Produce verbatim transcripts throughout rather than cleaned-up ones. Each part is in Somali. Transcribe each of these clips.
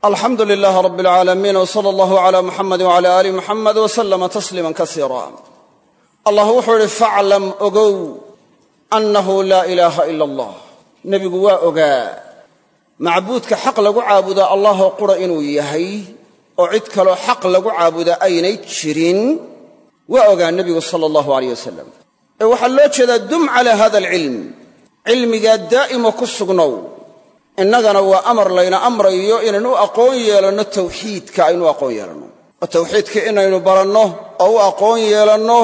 alxamdu lilaah rab اlcaalamiin wsala allahu cala muxamadi wcala aali muxamed waslama tasliima kasiira allah wuxuu idhi faclam ogow annahu laa ilaaha ila allah nebigu waa ogaa macbuudka xaq lagu caabudaa allahoo qura inuu yahay oo cid kaloo xaq lagu caabudaa aynay jirin waa ogaa nebigu sala allahu alayh wasalam ee waxaa loo jeedaa dum calaa hada alcilm cilmigaa daa'imo ku sugnow innagana waa amar layna amrayo inaynu u aqoon yeelanno tawxiidka aynu u aqoon yeelanno oo tawxiidka inaynu baranno oo u aqoon yeelanno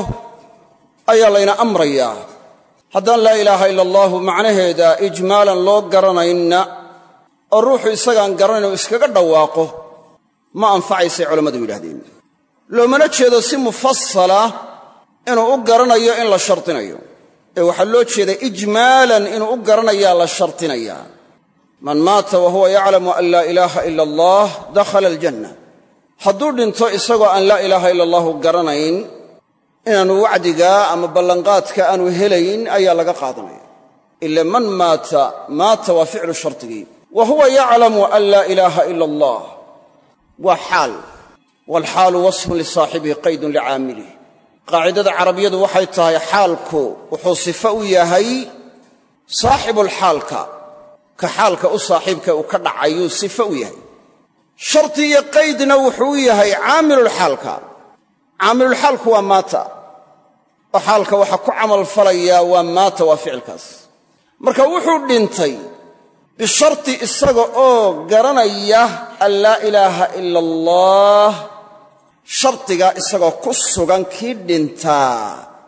ayaa layna amrayaa haddaan laa ilaaha ila allahu macnaheeda ijmaalan loo garanayna oo ruuxu isagaan garanayn uu iskaga dhawaaqo ma anfacaysay culammadu yidhahdeen loomana jeedo si mufasala inuu u garanayo in la shardinayo ee waxaa loo jeedaa ijmaalan inuu u garanayaa la shardinayaa man maata wa huwa yaclamu an laa ilaaha ila allah dakhala aljanna hadduu dhinto isagoo aan laa ilaaha ila allahu garanayn inaanu wacdigaa ama ballanqaadka aanu helayn ayaa laga qaadanaya ila man maata maata waa ficlu shardigii wa huwa yaclamu an laa ilaaha ila allah waa xaal waalxaalu wasfun lisaaxibihi qaydun licaamilih qaacidada carabiyadu waxay tahay xaalku wuxuu sifo u yahay saaxibulxaalka ka xaalka u saaxiibka uu ka dhacayuu sifo u yahay shardi iyo qaydna wuxuu u yahay caamilulxaalka caamilulxaalku waa maata oo xaalka waxa ku camal falayaa waa maata waa ficilkaas marka wuxuu dhintay bisharti isaga oo garanaya an laa ilaaha ila allah shardigaa isagoo ku sugan kii dhintaa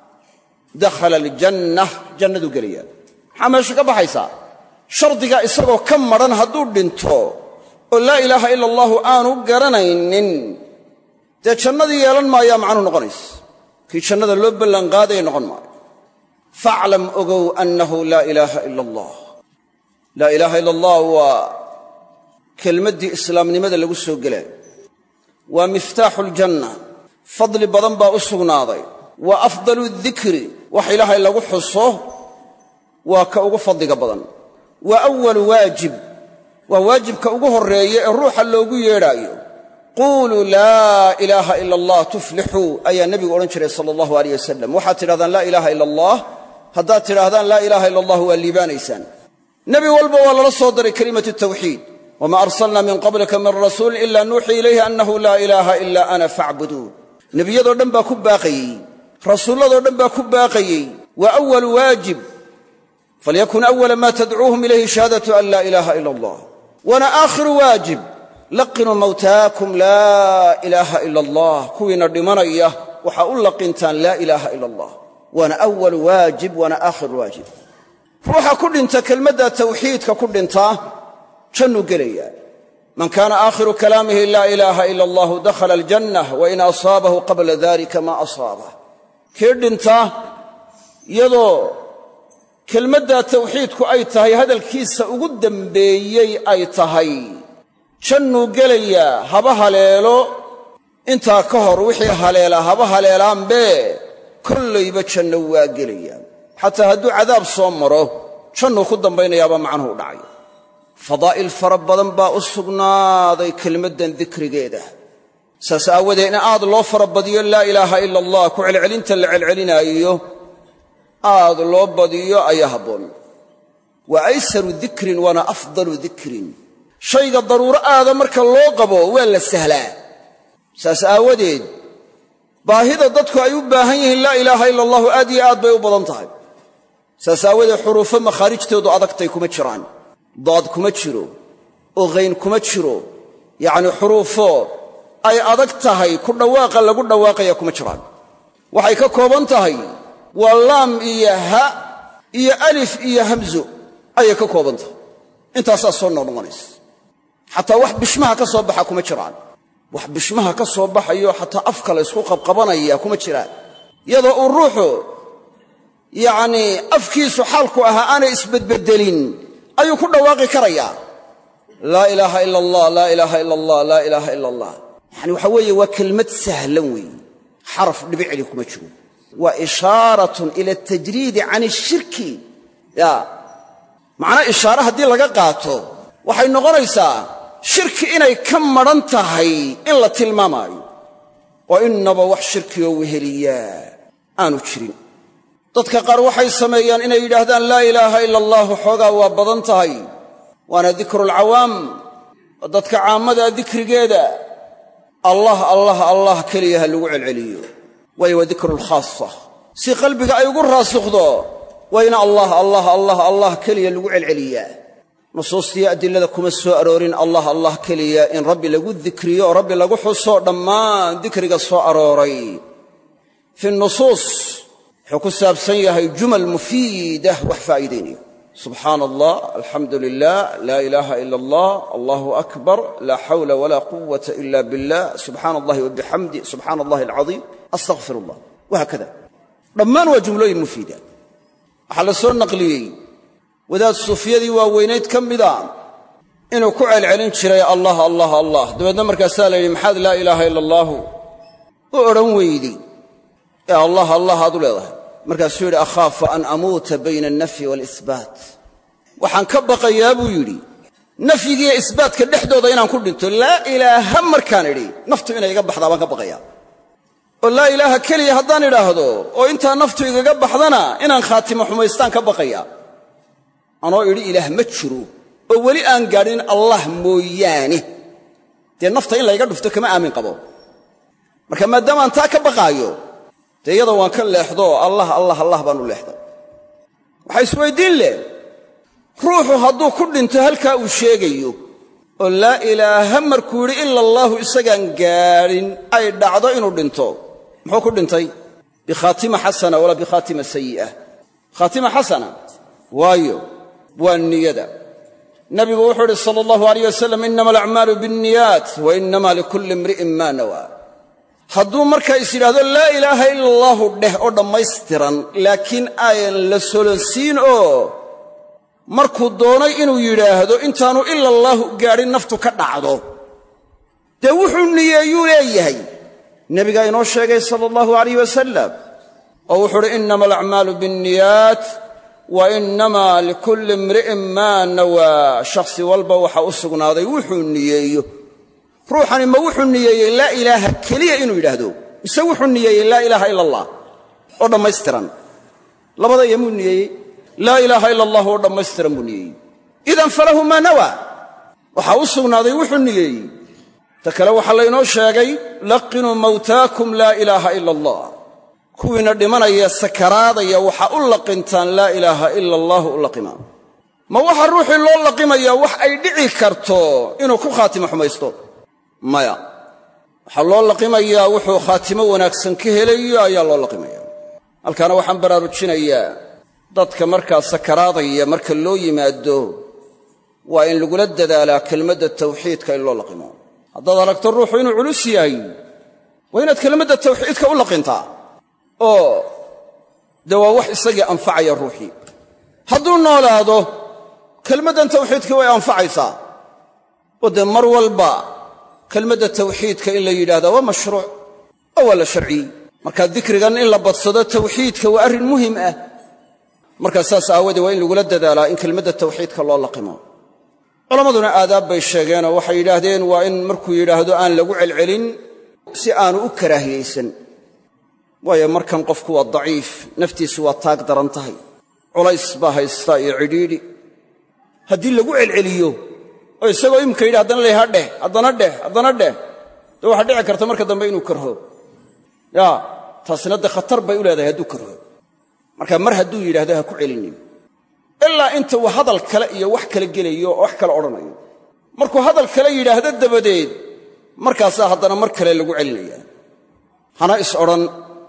dakhala aljanna jannaduu gelaya maxaa meesha ka baxaysaa shardigaa isagoo ka madhan hadduu dhinto oo laa ilaaha ila allahu aanu garanaynin dee jannadii yeelan maayaa macnuu noqonaysa kii jannada loo ballanqaadaya noqon maayo faclam ogow annahu laa ilaaha ila allah laa ilaaha ila allah waa kelmaddii islaamnimada lagu soo gelaayo waa miftaaxu ljanna fadli badan baa u sugnaaday waa afdalu dikri wax ilaahay lagu xuso waa ka ugu fadliga badan waa awalu waajib waa waajibka ugu horreeya ee ruuxa loogu yeedhaayo quuluu laa ilaaha ila allah tuflixuu ayaa nebigu odhan jiray sala allahu alayh wasalam waxaad tidhahdaan laa ilaaha ila allah haddaad tidhaahdaan laa ilaaha ila allah waa liibaanaysaan nebi walba waa lala soo daray kelimatu tawxiid wamaa arsalnaa min qablika min rasuulin ilaa nuuxii ilayhi annahu laa ilaaha ilaa ana facbuduun nebiyadoo dhan baa ku baaqayey rasuulladoo dhan baa ku baaqayey waa awalu waajib falyakun awala maa tadcuuhum ilayhi shahaadatu an laa ilaaha ila allah waana aakhiru waajib laqinuu mawtaakum laa ilaaha ila allah kuwiina dhimanaya waxaa u laqintaan laa ilaaha ila allah waana awalu waajib waana aakhiru waajib ruuxa ku dhinta kelmadda tawxiidka ku dhintaa jannuu gelayaa man kaana aakhiru kalaamihi laa ilaaha ila allahu dakhala aljanna wain asaabahu qabla dalika maa asaabah kii dhinta iyadoo kelmaddaa tawxiidku ay tahay hadalkiisa ugu dembeeyey ay tahay jannuu gelayaa haba haleelo intaa ka hor wixii haleela haba haleelaanbee kollayba janno waa gelayaa xataa hadduu cadaab soo maro jannuu ku dambaynayaaba macnuhu u dhacay fadaa'il fara badan baa u sugnaaday kelmaddan dikrigeeda saas aawadeed in aad loo fara badiyo laa ilaaha ila allah ku celcelinta la celcelinaayo aad loo badiyo ayaa habboon waa aysaru dikrin waana afdalu dikrin shayga daruuro aada marka loo qabo waa la sahlaa saas aawadeed baahida dadku ay u baahan yihiin laa ilaaha ila allahu aad iyo aad bay u badan tahay saas aawadeed xuruufo makhaarijtoodu adagtay kuma jiraan daad kuma jiro oo hayn kuma jiro yacnii xuruufo ay adag tahay ku dhawaaqa lagu dhawaaqaya kuma jiraan waxay ka kooban tahay waa laam iyo ha iyo alif iyo hamzo ayay ka kooban tahay intaasaa soo noqnoqonaysa xataa wax bishmaha ka soo baxa kuma jiraan wax bishmaha ka soo baxayo xataa afka la ysku qabqabanaya kuma jiraan iyadoo uu ruuxu yacnii afkiisu xaalku ahaa aanay isbedbedelin ayuu ku dhawaaqi karayaa laa ilaaha ila allah laa ilaaha ila allah laa ilaaha ila allah yacani waxaa weeye waa kelmad sahlan weeye xaraf dhibicli kuma jiro waa ishaaratun ila atajriidi can ashirki ya macnaa ishaare haddii laga qaato waxay noqonaysaa shirki inay ka madhan tahay in la tilmaamaayo oo innaba wax shirkiyoo weheliyaa aanu jirin. dadka qaar waxay sameeyaan inay yidhaahdaan laa ilaaha ila allaahu xoogaa waa badan tahay, waana dikrulcawaam, oo dadka caammadaa dikrigeeda allah allah allah keliya ha lagu celceliyo, waayo waa dikrulkhaasa. si qalbiga ay ugu raasikhdo waa ina allah allah allah allah keliya lagu celceliyaa. nusuustiyo adilada kuma soo aroorin allah allah keliya in rabbi lagu dikriyo oo rabbi lagu xuso dhammaan dikriga soo arooray fi nusuus wuxuu ku saabsan yahay jumal mufiidah wax faa'iidaynaya. subxaana allah, alxamdu lilah, laa ilaaha ila allah, allahu akbar, laa xawla walaa quwata ila billah, subxaana allahi wabixamdi, subxaana allahi alcadiim, astaqfir allah, wahaakada. dhammaan waa jumlooyin mufiida. waxaa la soo naqliyey wadaad suufiyadii waaweynayd ka mida inuu ku celcelin jiray allah allah allah. dabeedna markaasaa la yidhi maxaad laa ilaaha ila allaahu u odhan weydey ee allah allah aad u leedahay? markaasuu yidhi akhaafu an amuuta bayna alnafyi waalisbaat. waxaan ka baqayaa buu yidhi nafyigiiyo isbaatka dhexdooda inaan ku dhinto. laa ilaaha markaan idhi naftu inay iga baxdaa baan ka baqayaa, oo laa ilaaha keliya haddaan idhaahdo oo intaa naftu igaga baxdana inaan khaatimo xumaystaan ka baqayaa. anoo idhi ilaah ma jiro oo weli aan gaadhin allah mooyaane, dee nafta in layga dhufto kama aamin qabo. marka maadaamaan taa ka baqaayo, dee iyada waan ka leexdo allah allah allah baan u leexday. waxaa isweyddiin leh ruuxu hadduu ku dhinto halkaa uu sheegayo oo laa ilaaha markuu yidhi ila allaahu isagaan gaadhin ay dhacdo inuu dhinto, muxuu ku dhintay? bikhaatima xasana walaa bikhaatima sayi'a. khaatima xasana waayo waa niyada. nabigu wuxuu idhi sala allahu alayh wasalam innama alacmaalu bianniyaat wa innama likulli imri'in maa nawaa. hadduu markaa is yidhaahdo laa ilaaha ila allaahu dheh oo dhammaystiran, laakiin ayan la solonsiin oo markuu doonay inuu yidhaahdo intaanu ila allaahu gaadhin naftu ka dhacdo, dee wuxuu niyeeyuu leeyahay. nebigaa inoo sheegay sala allahu alayh wasalam oo wuxuu uhi innama alacmaalu bianniyaat wa innamaa likulli imri'in maa nawaa. shakhsi walba waxaa u sugnaaday wuxuu niyeeyo. ruuxani ma wuxuu niyeeyey laa ilaaha keliya inuu yidhaahdo, mise wuxuu niyeeyey laa ilaaha ila allah oo dhammaystiran? labada iyomuu niyeeyey. laa ilaaha ila allah oo dhammaystiran buu niyeeyey. idan falahu maa nawaa, waxaa u sugnaaday wuxuu niyeeyey. ta kale waxaa laynoo sheegay laqinuu mawtaakum laa ilaaha ila allah. kuwiina dhimanaya sakaraadaya waxaa u laqintaan laa ilaaha ila allaahu u laqimaan. ma waxa ruuxii loo laqimayaa wax ay dhici karto inuu ku khaatimo xumaysto? maya. waxaa loo laqimayaa wuxuu khaatimo wanaagsan ka helayo ayaa loo laqimaya. halkaana waxaan baraarujinayaa dadka markaa sakaraadaya marka loo yimaado waa in lagula dadaalaa kelmadda tawxiidka in loo laqimo. haddaad aragto ruuxu inuu culus yahay waa inaad kelmadda tawxiidka u laqintaa oo dee waa wax isagii anfacaya ruuxii. hadduu noolaado kelmaddan tawxiidka way anfacaysaa oo dee mar walba kelmadda tawxiidka in la yidhaahdaa waa mashruuc oo waa la sharciyey. marka dikrigan in la badsado tawxiidka waa arrin muhim ah. markaa saas aawadee waa in lagula dadaalaa in kelmadda tawxiidka loo laqimo. culammaduna aadaab bay sheegeenoo waxay yidhaahdeen waa in markuu yidhaahdo aan lagu celcelin si aanu u karaahiyaysan. waayo markan qofku waa daciif, naftiisu waa taag daran tahay, culays baa haystaa iyo cidhiidhi. haddii lagu celceliyo oo isagoo imika yidhi haddana leeyaha dheh haddana dheh haddana dheh, dee waxaa dhici karta marka dambe inuu karho. yaa taasina dee khatar bay u leedahay hadduu karho. marka mar hadduu yidhahdo ha ku celinin ilaa inta uu hadal kale iyo wax kale gelayo oo wax kale odhanayo. markuu hadal kale yidhaahdo dabadeed markaasaa haddana mar kale lagu celinayaa. hana is odhan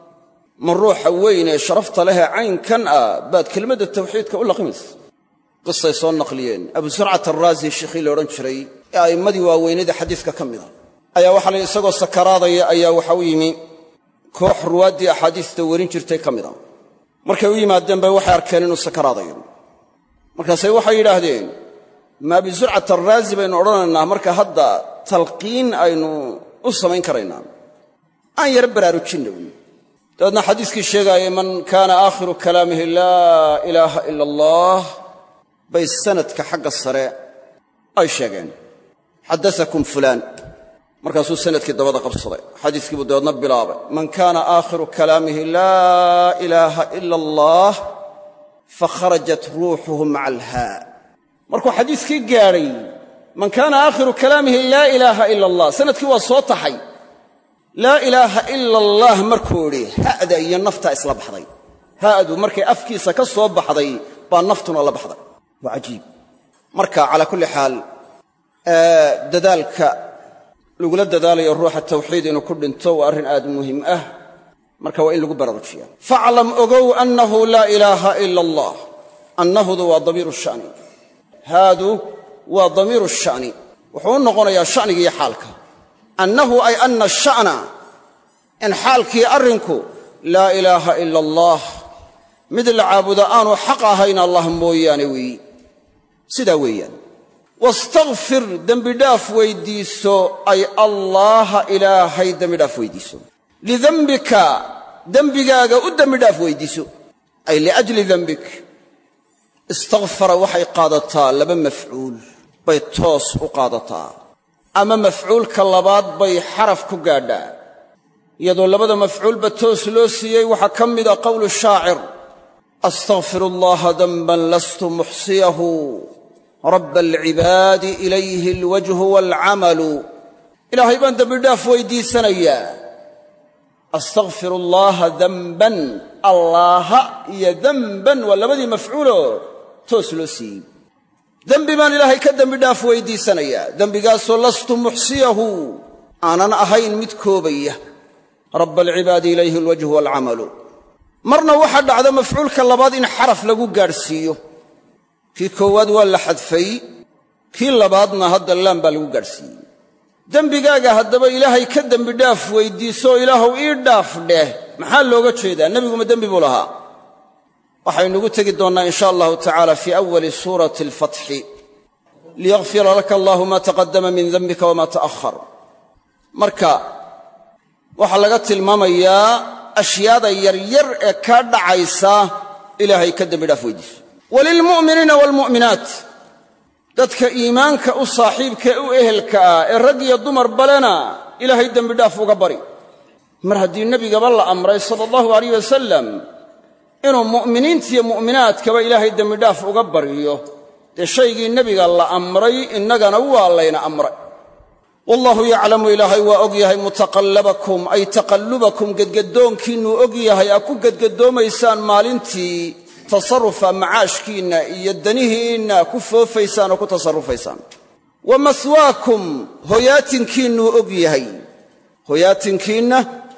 ma ruuxa weyn ee sharafta lehee caynkan ah baad kelmadda tawxiidka u laqimaysa. qisay soo naqliyeen abu surcat arraazi sheikhii la odhan jiray ee a'immadii waaweynada xadiiska ka mida ayaa waxaa la isagoo sakaraadaya ayaa waxa u yimi koox ruwaaddii axaadiista werin jirtay ka mida. markay u yimaadeen bay waxay arkeen inuu sakaraadayo. markaasay waxay yidhaahdeen ma abi surcat arraazi baynu odhanaynaa marka hadda talqiin aynu u samayn karaynaa, aan yara baraarujinna wy. dabeedna xadiiskii sheegaayay man kaana aakhiru kalaamihi laa ilaaha ila allah bay sanadka xagga sare ay sheegeen. xadaakum fulaan markaasuu sanadkii dabada qabsaday xadiiskii buu dabeedna bilaabay man kaana aakhiru kalaamihi laa ilaaha ila allah fakharajat ruuxuhu maca alhaa markuu xadiiskii gaadhay man kaana aakhiru kalaamihi laa ilaaha ila allah sanadkii waa soo taxay laa ilaaha ila allah markuu idhi ha'da iyo naftaa isla baxday ha'du markay afkiisa ka soo baxday baa naftuna la baxday waa cajiib marka calaa kulli xaal dadaalka lagula dadaalayo ruuxa tawxiid inuu ku dhinto waa arrin aad muhim ah marka waa in lagu baraarujiyaa faclam ogow annahu laa ilaaha ila allah annahudu waa damiiru sha'ni haadu waa damiiru sha'ni wuxuu u noqonayaa sha'niga iyo xaalka annahu ay anna sha'na in xaalkii arrinku laa ilaaha ila allah mid la caabuda aanu xaq ahayn allah mooyaane weeyi sidaa weeyaan wastakfir dembidhaaf weyddiiso ay allaaha ilaahay dembidhaaf weyddiiso lidembika dembigaaga u dembidhaaf weyddiiso ay liajli dembik istakfara waxay qaadataa laba mafcuul bay toos u qaadataa ama mafcuulka labaad bay xaraf ku gaadhaa iyadoo labada mafcuulba toos loo siiyey waxaa ka mida qowlu shaacir astakfiru allaha denban lastu muxsiyahu rabba alcibaadi ilayhi alwajhu waalcamalu ilaahay baan dembidhaaf weyddiisanayaa astakfiru allaha denban allaaha iyo denban waa labadii mafcuuloo toos loo siiyey dembi baan ilaahay ka dembidhaaf weyddiisanayaa dembigaasoo lastu muxsiyahu aanan ahayn mid koobaya rabba alcibaadi ilayhi alwajhu waalcamalu marna waxaa dhacda mafcuulka labaad in xaraf lagu gaadhsiiyo kii koowaad waa la xadfay kii labaadna hadda laan baa lagu gaadhsiiyey dembigaaga haddaba ilaahay ka dembidhaaf weyddiisooo ilaahuw ii dhaaf dheh maxaa looga jeedaa nebiguma dembi buu lahaa waxaynugu tegi doonnaa in sha allahu tacaala fii awali suurati alfatxi liyakfira laka allahu maa taqaddama min dembika wamaa ta'ahhar marka waxaa laga tilmaamayaa ashyaada yaryar ee kaa dhacaysa ilaahay ka dembidhaaf weyddiiso walilmu'miniina waalmu'minaat dadka iimaanka u saaxiibkae u ehelka ah ee rag iyo dumar balena ilaahay dembidhaaf uga bari mar haddii nebigaba la amray sala allahu alayh wasalam inuu mu'miniintiiyo mu'minaadkaba ilaahay dembidhaaf uga baryo dee shaygii nebiga la amray innagana waa layna amray wallaahu yaclamu ilaahay waa og yahay mutaqallabakum ay taqallubakum gedgadoonkiinnuu og yahay aa ku gedgadoomaysaan maalintii tasarufa macaashkiinna iyo danihiinna ku foofaysaan oo ku tasarufaysaan wa mahwaakum hoyaatinkiinnuu og yahay hoyaatinkiinna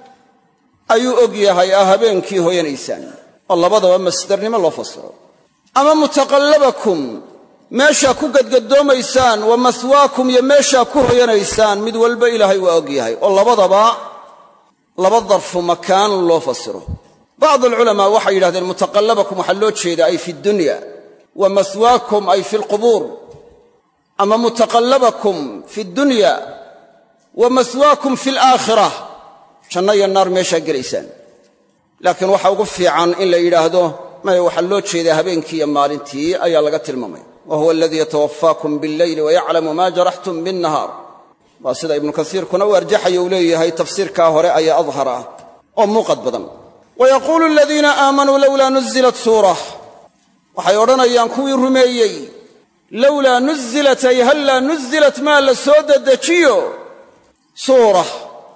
ayuu og yahay aa habeenkii hoyanaysaan oo labadaba masdarnimo loo fasiro ama mutaqallabakum meeshaa ku gadgadoomaysaan wa mahwaakum iyo meeshaa ku hoyanaysaan mid walba ilaahay waa og yahay oo labadaba laba darfu makaan loo fasiro bacdu alculamaa waxay yidhahdeen mutaqallabakum waxaa loo jeedaa ay fi dunya wa mahwaakum ay fi alqubuur ama mutaqallabakum fi dunya wa mahwaakum fi alaakhirah janno iyo naar meeshaa gelaysaan laakiin waxa ugu fiican in la yidhaahdo maya waxaa loo jeedaa habeenkii iyo maalintii ayaa laga tilmaamaya wa huwa aladii yatawafaakum billeyli wayaclamu maa jaraxtum binnahaar waa sida ibnu kasiirkuna u arjaxaya uu leeyahay tafsiirkaa hore ayaa adhar ah oo muuqad badan wayaquulu aladiina aamanuu lowlaa nuzilat suurah waxay odhanayaan kuwii rumeeyey lowlaa nuzilat ay hallaa nuzilat maa la soo dedejiyo suurah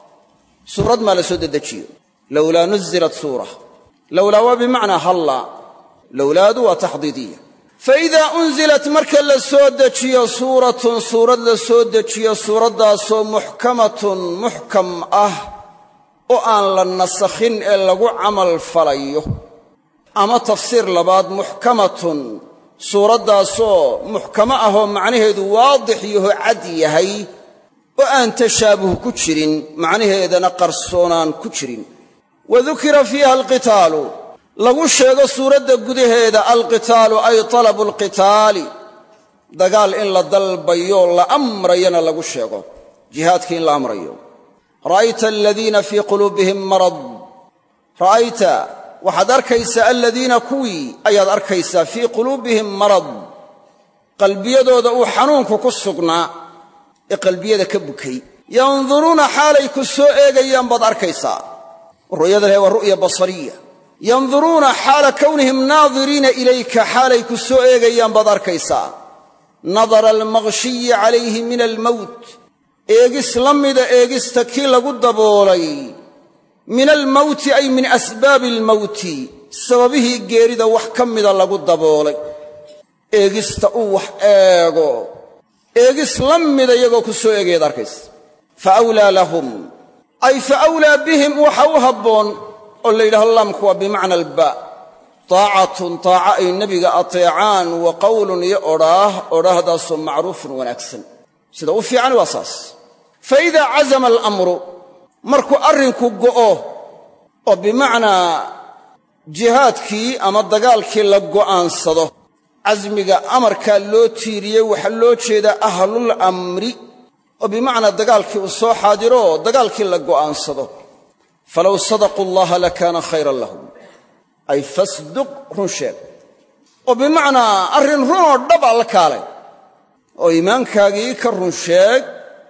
suurad maa la soo dedejiyo lowlaa nuzilat suurah lowlaa waa bimacnaa hallaa lowlaadu waa taxdiidiya faidaa unzilat marka la soo dejiyo suuratun suurad la soo dejiyo suuraddaasoo muxkamatun muxkam ah oo aan la nasakhin ee lagu camal falayo ama tafsiir labaad muxkamatun suuraddaasoo muxkamo ahoo macnaheedu waadix yaho cad yahay oo aan tashaabuh ku jirin macnaheedana qarsoonaan ku jirin wa dukira fiiha alqitaalu lagu sheego suuradda gudaheeda alqitaalu ay talabu alqitaali dagaal in la dalbayo la amrayana lagu sheego jihaadkii in la amrayo ra'ayta aladiina fii quluubihim marad ra'ayta waxaad arkaysaa aladiina kuwii ayaad arkaysaa fii quluubihim marad qalbiyadooda uu xanuunku ku sugnaa ee qalbiyada ka bukay yanduruuna xaalay ku soo eegayaan baad arkaysaa ru'yada leh waa ru'ya basariya yanduruuna xaala kownihim naadiriina ilayka xaalay ku soo eegayaan baad arkaysaa nadara almaghshiyi calayhi min almowt eegis la mida eegista kii lagu daboolay min almowti ay min asbaabi almowti sababihii geerida wax ka mida lagu daboolay eegista uu wax eego eegis la mida iyagoo ku soo eegayaad arkaysa fa awlaa lahum ay fa awlaa bihim waxa u habboon oo la yidhahdo laamku waa bimacna albaa taacatun taaca ay nebiga ateecaan wa qowlun iyo odhaah odhaahdaasoo macruufun wanaagsan sida u fiican waa saas fa idaa cazama alamru markuu arrinku go'o oo bimacnaa jihaadkii ama dagaalkii la go'aansado casmiga amarkaa loo tiiriyey waxaa loo jeedaa ahlul amri oo bimacnaa dagaalkii uu soo xaadiro dagaalkii la go'aansado falow sadaquu allaha lakaana khayran lahum ay fasduq run sheeg oo bimacnaa arrin runoo dhaba la kaalay oo iimaankaagii ka run sheeg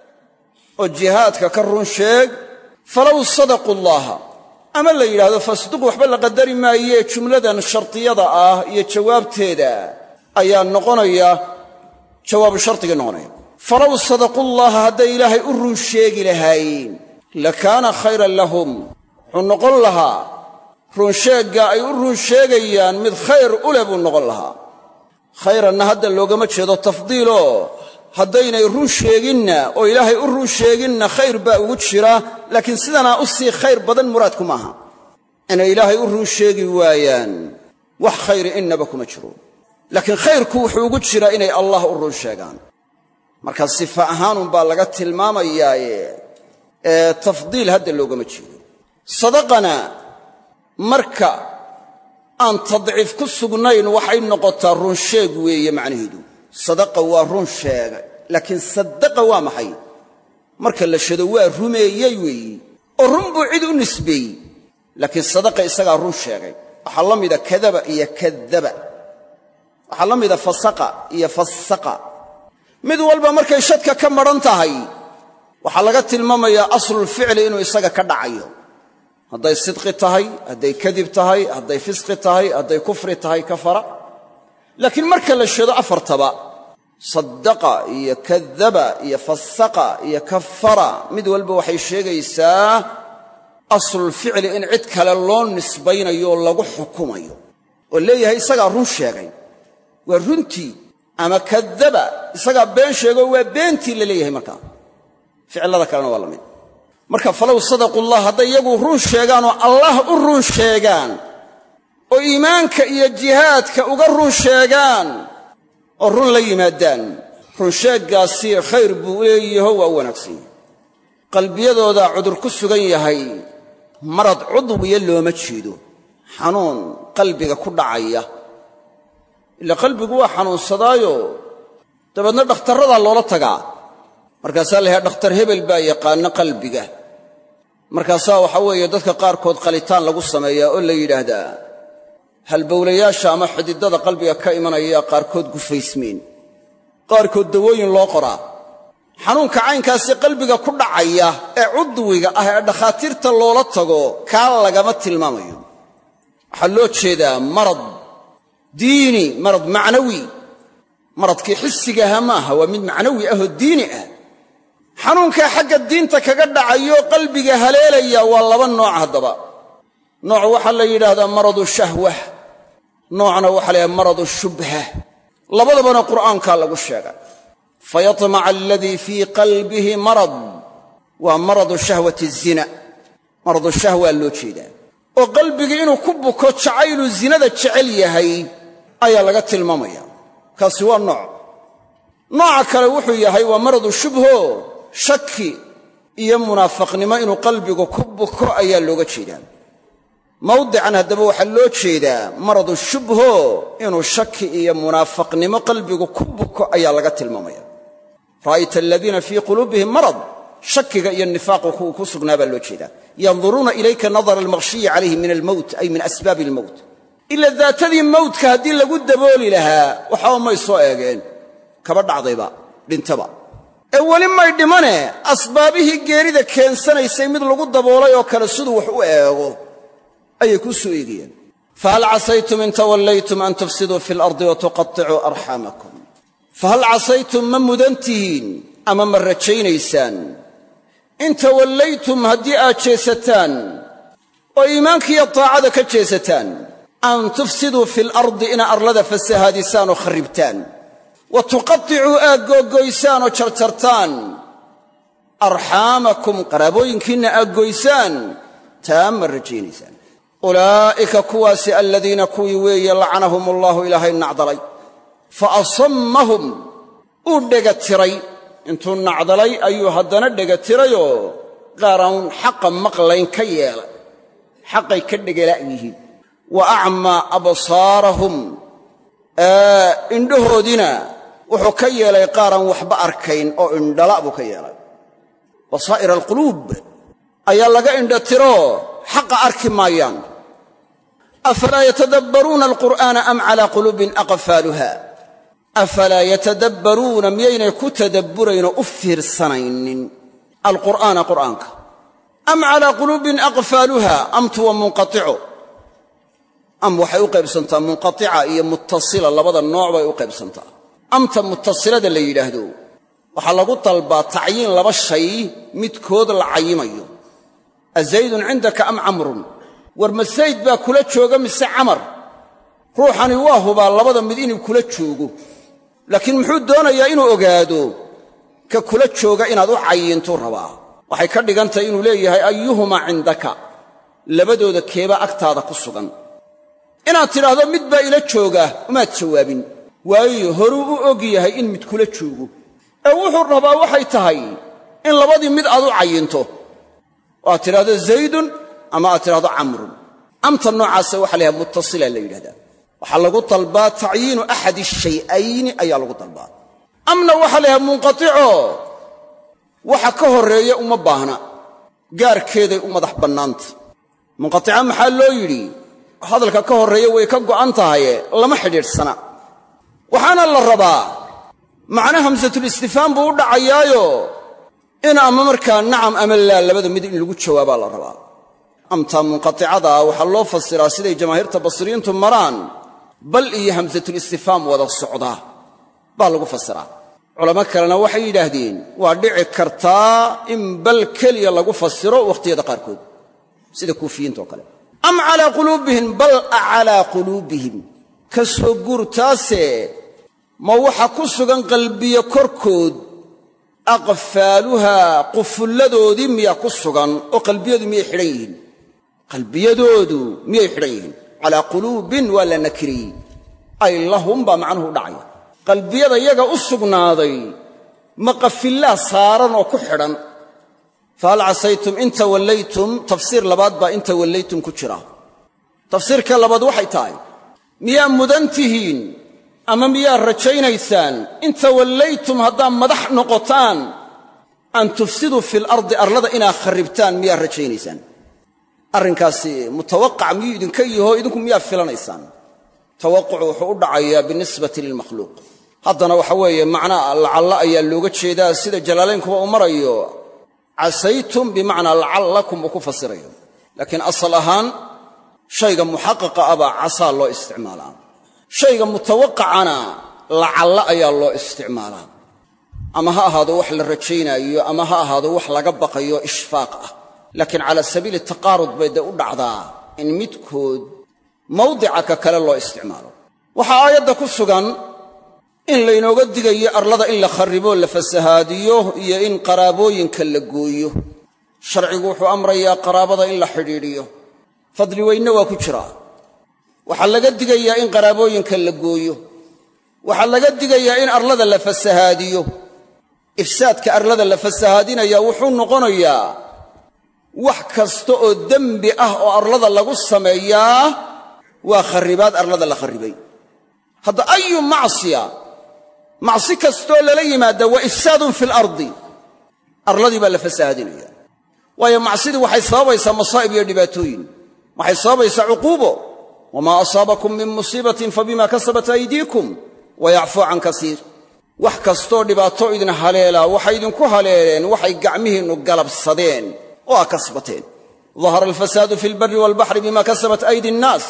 oo jihaadka ka run sheeg falow sadaquu allaha ama la yidhaahdo fasduq waxba la qadari maayee jumladan shardiyada ah iyo jawaabteeda ayaa noqonaya jawaabu shardigii noqonaya falow sadaquu allaha hadday ilaahay u run sheegi lahaayeen lakaana khayran lahum wuxuu noqon lahaa runsheegga ay u run sheegayaan mid khayr u leh buu noqon lahaa khayranna hadda loogama jeedo tafdiiloo haddaynay run sheeginna oo ilaahay u run sheeginna khayr baa ugu jira laakiin sidanaa u sii khayr badan muraadku maaha inay ilaahay u run sheegi waayaan wax khayri innaba kuma jiro laakiin khayrku wuxuu ugu jiraa inay allah u run sheegaan marka sifa ahaanunbaa laga tilmaamayaaye ee tafdiil hadda loogama jeedo sadaqana marka aan tadciif ku sugnayn waxay noqotaa run sheeg weeye macnaheedu sadaqa waa run sheegay laakiin sadaqa waa maxay marka la shado waa rumeeyey weeye oo run buu cid u nisbeeyey laakiin sadaqa isagaa run sheegay waxaa la mida kadaba iyo kadaba waxaa la mida fasaqa iyo fasaqa mid walba markay shadka ka madhan tahay waxaa laga tilmaamayaa aslulficli inuu isaga ka dhacayo hadday sidqi tahay hadday kadib tahay hadday fisqi tahay hadday kufri tahay kafara laakiin marka la shado afartaba saddaqa iyo kadaba iyo fasaqa iyo kafara mid walba waxay sheegaysaa aslulficli in cid kale loo nisbaynayo oo lagu xukumayo oo leeyahay isagaa run sheegay waa runtii ama kadaba isagaa been sheego waa beentii la leeyahay markaa ficillada kalena waa la mid marka falow sadaquu allah hadday iyagu run sheegaanoo allah u run sheegaan oo iimaanka iyo jihaadka uga run sheegaan oo run la yimaadaan run sheeggaasi khayr buu leeyaho waa wanaagsan yahay qalbiyadooda cudur ku sugan yahay marad cudwiya looma jeedo xanuun qalbiga ku dhacaya ila qalbigu waa xanuunsadaayo dabeedna dhakhtarradaa loola tagaa markaasaa la yahay dhakhtar hebel baa yaqaana qalbiga markaasaa waxaa weeye dadka qaarkood qalitaan lagu sameeyaa oo la yidhaahdaa halbowlayaasha ama xididada qalbiga ka imanaya qaarkood gufaysmeen qaarkood dawooyin loo qoraa xanuunka caynkaasi qalbiga ku dhacaya ee cudwiga ah ee dhakhaatiirta loola tago kaa lagama tilmaamayo waxaa loo jeedaa marad diini marad macnawi maradkii xisigaha maaha waa mid macnawi ah oo diini ah xanuunkaa xagga diinta kaga dhacayo qalbiga haleelaya waa laba nooc haddaba nooc waxaa la yidhaahdaa maradu shahwah noocna waxaa la yidhahdaa maradu shubha labadabana qur'aankaa lagu sheegay fayatmaca aladii fii qalbihi marad waa maradu shahwati zina maradu shahwaa loo jeedaa oo qalbigii inuu ku buko jacaylu zinada jecel yahay ayaa laga tilmaamaya kaasi waa nooc nooca kale wuxuu yahay waa maradu shubho shaki iyo munaafaqnimo inuu qalbigu ku buko ayaa looga jeedaa mawdican haddaba waxaa loo jeedaa maradu shubho inuu shaki iyo munaafaqnimo qalbigu ku buko ayaa laga tilmaamaya ra'ayta aladiina fii quluubihim marad shakiga iyo nifaaqu kuwa ku sugnaa baa loo jeedaa yanduruuna ilayka nadara almaghshiyi calayhi min almowt ay min asbaabi almowt ila daatadii mawdka haddii lagu dabooli lahaa waxba may soo eegeen kaba dhacdayba dhintaba ee weli may dhimane asbaabihii geerida keensanaysay mid lagu daboolay oo kale siduu wax u eego ayay ku soo eegayeen. fahal casaytum in tawallaytum an tufsiduu fi lardi watuqaticuu arxaamakum fahal casaytum ma mudantihiin ama ma rajaynaysaan in tawallaytum haddii aad jeesataan oo iimaankiiyo taacada ka jeesataan an tufsiduu fi lardi inaa arlada fasahaadisaan oo kharribtaan wa tuqaticuu aad googoysaan oo jarjartaan arxaamakum qaraabooyinkiinna aad goysaan taa ma rajaynaysaan. ulaa'ika kuwaasi aladiina kuwii weeye lacanahum allaahu ilaahay nacdalay fa asammahum uu dhegatiray intuu nacdalay ayuu haddana dhegatirayoo qaaraan xaqa maqlayn ka yeelay xaqay ka dhegala' yihiin. wa acmaa absaarahum indhahoodiina wuxuu ka yeelay qaaraan waxba arkayn oo indhala' buu ka yeelay. basaa'ir alquluub ayaa laga indhatiroo xaqa arki maayaan. afalaa yatadabbaruuna alqur'aana am calaa quluubin aqfaaluha afalaa yatadabbaruuna miyaynay ku tadabburaynoo u fiirsanaynin alqur'aana qur'aanka am calaa quluubin aqfaaluha amtu wa munqaticu am waxay u qaybsantaa munqatica iyo muttasila labada nooc bay u qaybsantaa. amta muttasilada la yidhaahdo waxaa lagu dalbaa tacyiin laba shay midkood la cayimayo. azaydun cindaka am camrun war ma sayd baa kula jooga mise camar? ruuxani waa hubaa labada mid inuu kula joogo, laakiin muxuu doonayaa inuu ogaado ka kula jooga inaad u cayintuu rabaa. waxay ka dhigantahay inuu leeyahay ayyuhumaa cindaka, labadooda keebaa agtaada ku sugan. inaad tidhaahdo mid baa ila jooga umaad jawaabin, waayo horuu u og yahay in mid kula joogo, ee wuxuu rabaa waxay tahay in labadii mid aad u cayinto oo aad tidhaahdo zaydun ama aad tidhaahdo camrun. amta noocaasa waxa la yidhaha muttasila la yidhahdaa. waxaa lagu dalbaa tacyiinu axadi shay'ayni ayaa lagu dalbaa. amna waxaa la yidhaha munqatico waxa ka horreeya uma baahna, gaarkeeday u madax bannaanta. munqatica maxaa loo yidhi? hadalka ka horreeya way ka go'an tahaye lama xidhiidhsana. waxaana la rabaa macna hamsatulistifhaam buu u dhacayaayo in ama markaa nacam ama laa labada mid in lagu jawaabaa la rabaa. amtaa munqaticada waxaa loo fasiraa siday jamaahiirta basriyiintu maraan bal iyo hamsatulistifhaam wada socdaa baa lagu fasiraa. culamo kalena waxay yidhaahdeen waa dhici kartaa in bal keliya lagu fasiro wakhtiyada qaarkood sida kuufiyiinta oo kale. am calaa quluubihim bal acalaa quluubihim ka soo guurtaase ma waxa ku sugan qalbiyo korkood aqfaaluhaa qufulladoodii miyaa ku sugan oo qalbiyadu miyay xidhan yihiin? qalbiyadoodu miyay xidhan yihiin? calaa quluubin waa la nakiriyey ay lahum baa macnuhu u dhacaya. qalbiyada yaga u sugnaaday ma qafillaa saaran oo ku xidhan. fahal casaytum in tawallaytum tafsiir labaad baa in tawallaytum ku jira. tafsiirka labaad waxay tahay miyaa mudan tihiin ama miyaa rajaynaysaan in tawallaytum haddaad madax noqotaan an tufsiduu fi lardi arlada inaad kharribtaan miyaa rajaynaysaan? arrinkaasi mutawaqac miyuu idinka yaho idinku miyaa filanaysaan? tawaqucu wuxuu u dhacayaa binisbati lilmakhluuq. haddana waxa weeye macnaa lacalla ayaa looga jeedaa sida jalaalaynkuba uu marayo casaytum bimacnaa lacallakum uu ku fasirayo, laakiin asal ahaan shayga muxaqaqa ah baa casaa loo isticmaalaa. shayga mutawaqacana lacalla ayaa loo isticmaalaa, ama ha ahaado wax la rajaynaayo ama ha ahaado wax laga baqayo ishfaaq ah. laakiin cala sabiili taqaarud bay dee u dhacdaa in midkood mawdica ka kale loo isticmaalo. waxaa aayadda ku sugan in laynooga digayo arlada in la kharribo la fasahaadiyo iyo in qaraabooyinka la gooyo. sharcigu wuxuu amrayaa qaraabada in la xidhiidhiyo, fadli weynna waa ku jiraa. waxaa laga digayaa in qaraabooyinka la gooyo, waxaa laga digayaa in arlada la fasahaadiyo. ifsaadka arlada la fasahaadinaya wuxuu noqonayaa wax kasta oo dembi ah oo arlada lagu sameeyaa waa kharribaad arlada la kharribay. hadda ayu macsiya macsi kastoo lala yimaada waa ifsaadun fi lardi, arladii baa la fasahaadinaya. waayo macsidii waxay sababaysaa masaa'ib iyo dhibaatooyin, waxay sababaysaa cuquubo. wamaa asaabakum min musiibatin fabima kasabat aydiikum wayacfuu can kasiir. wax kastoo dhibaato idin haleelaa waxay idinku haleeleen waxay gacmihiinnu galabsadeen oo aa kasbateen dahara alfasaadu fi lbarri waalbaxri bima kasabat aydi nnaas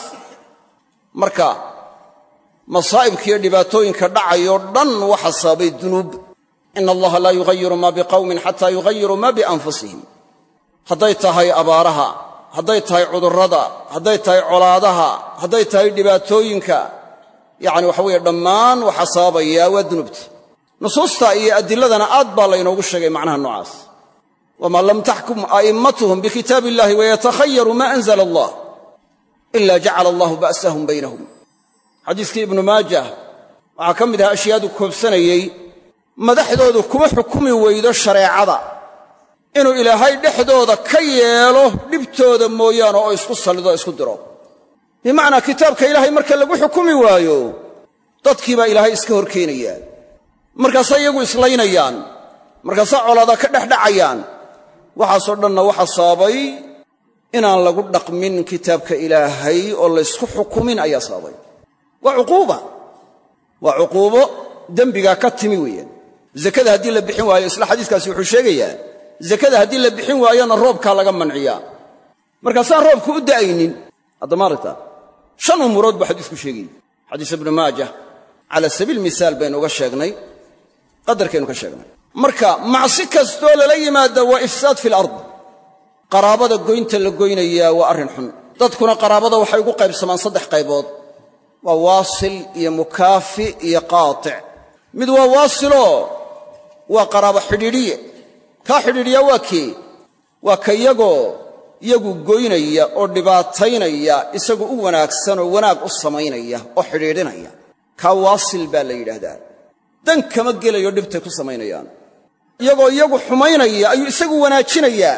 marka masaa'ibkiiyo dhibaatooyinka dhacayoo dhan waxa sababay dunuub ina allaha laa yugayiru maa biqawmin xataa yugayiruu maa bianfusihim hadday tahay abaaraha hadday tahay cudurrada hadday tahay colaadaha hadday tahay dhibaatooyinka yacni waxa weeye dhammaan waxa sababayaa waa dunuubta nusuusta iyo adiladana aad baa laynoogu sheegay macnaha noocaas waman lam taxkum a'immatuhum bikitaabi illahi wayatakhayaru maa anzala allah ila jacala allahu ba'sahum baynahum xadiiskii ibnu maajah waxaa ka mid aha ashyaadu koobsanayey madaxdoodu kuma xukumi weydo shareecada inuu ilaahay dhexdooda ka yeelo dhibtooda mooyaane oo isku sallido isku diro bimacnaa kitaabka ilaahay marka lagu xukumi waayo dadkii baa ilaahay iska hor keenayaa markaasaa iyagu islaynayaan markaasaa colaada ka dhexdhacayaan waxaasoo dhanna waxa sababay inaan lagu dhaqmin kitaabka ilaahay oo laysku xukumin ayaa sababay waa cuquuba waa cuquubo dembigaa ka timi weeyaan zakada haddii la bixin waayo isla xadiiskaasi wuxuu sheegayaa zakada haddii la bixin waayona roobkaa laga manciyaa markaasaan roobku u da'aynin haddama aragtaa shan umurood buu xadiisku sheegayey xadiis ibnu maajah cala sabiil misaal baynu uga sheegnay qadarkaynu ka sheegnay marka macsi kastoo lala yimaada waa ifsaad fi lard qaraabada goynta la goynayaa waa arrin xun dadkuna qaraabada waxay ugu qaybsamaan saddex qaybood waa waasil iyo mukaafi iyo qaatic mid waa waasiloo waa qaraabo xidhiidhiye kaa xidhiidhiya waa kii waa ka iyagoo iyagu goynaya oo dhibaataynaya isagu u wanaagsan oo wanaag u samaynaya oo xidhiidhinaya kaa waasil baa la yidhaahdaa dan kama gelayo dhibtay ku samaynayaan iyagoo iyagu xumaynaya ayuu isagu wanaajinayaa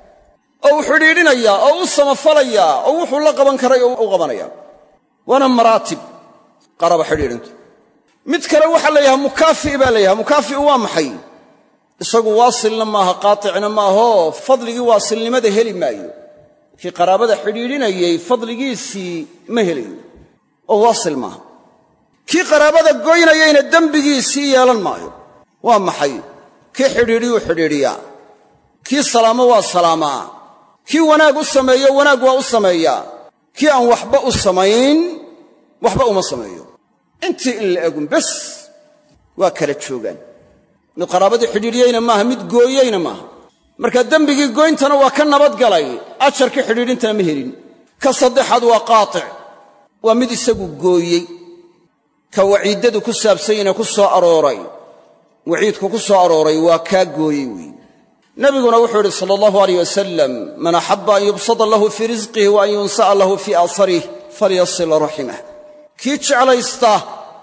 oo u xidhiidhinayaa oo u samafalayaa oo wuxuu la qaban karay oo u qabanaya waana maraatib qaraabo xidhiidhintu mid kale waxaa la yidhaha mukaafi baa la yidhaha mukaafi'u waa maxay isagu waasilna maaha qaaticna maahoo fadligii waasilnimada heli maayo kii qaraabada xidhiidhinayay fadligiisii ma helayo oo waasil maaha kii qaraabada goynayayna dembigiisii yeelan maayo waa maxay kii xidhiidhiyuu xidhiidhiyaa kii salaamo waa salaamaa kii wanaag u sameeyo wanaag waa u sameeyaa kii aan waxba u samayn waxba uma sameeyo intii in la egun bes waa kala joogaan mid qaraabadii xidhiidhiyeyna maaha mid gooyeyna maaha marka dembigii goyntana waa ka nabadgalay ajarkii xidhiidhintana ma helin ka saddexaad waa qaatic waa mid isagu gooyey ka waciiddadu ku saabsanyina ku soo arooray waciidku ku soo arooray waa kaa gooyey weeye nebiguna wuxuu yidhi sala allahu alayh wasalam man axabba an yubsada lahu fii risqihi wa an yunsa'a lahu fii asarih falyasil raximah kii jeclaysta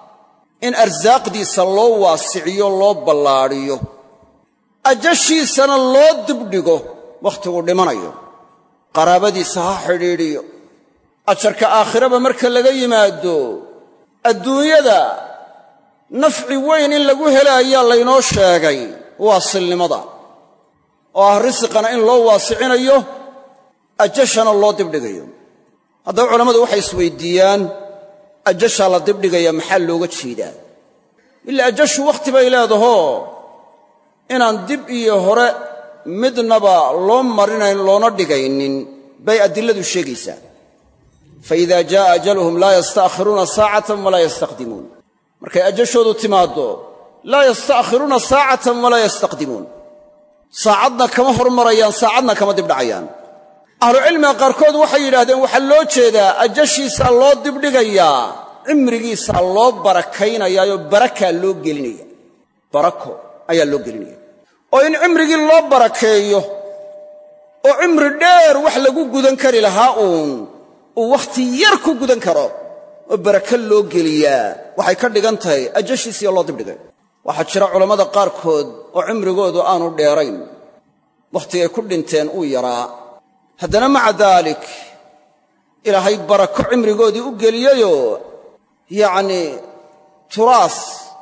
in arsaaqdiisa loo waasiciyo loo ballaadhiyo ajashiisana loo dibdhigo wakhtiguu dhimanayo qaraabadiisa ha xidhiidhiyo ajarka aakhiraba marka laga yimaado adduunyada nafci weyn in lagu helaayaa laynoo sheegay waasilnimada oo ah risqana in loo waasicinayo ajashana loo dibdhigayo haddaba culammadu waxay isweyddiiyaan ajashaa la dibdhigaya maxaa looga jeedaa ilaa ajashu wakhti bay leedahoo inaan dib iyo hore midnaba loo marinayn loona dhigaynin bay adiladu sheegaysaa fa idaa jaa'a ajaluhum laa yasta'khiruuna saacatan walaa yastaqdimuun markay ajashoodu timaaddo laa yasta'khiruuna saacatan walaa yastaqdimuun saacadna kama hormarayaan saacadna kama dibdhacayaan ahlucilmiga qaarkood waxay yidhaahdeen waxaa loo jeedaa ajashiisaa loo dibdhigayaa cimrigiisaa loo barakaynayaayoo barakaa loo gelinaya barako ayaa loo gelinaya oo in cimrigii loo barakeeyo oo cimri dheer wax lagu gudan kari lahaa uun uu wakhti yar ku gudan karo oo barako loo geliyaa waxay ka dhigan tahay ajashiisiiyo loo dibdhigay waxaa jira culammada qaarkood oo cimrigoodu aanu dheerayn wakhtigay ku dhinteen uu yaraa haddana maca daalik ilaahay barako cimrigoodii u geliyeyoo yacnii turaas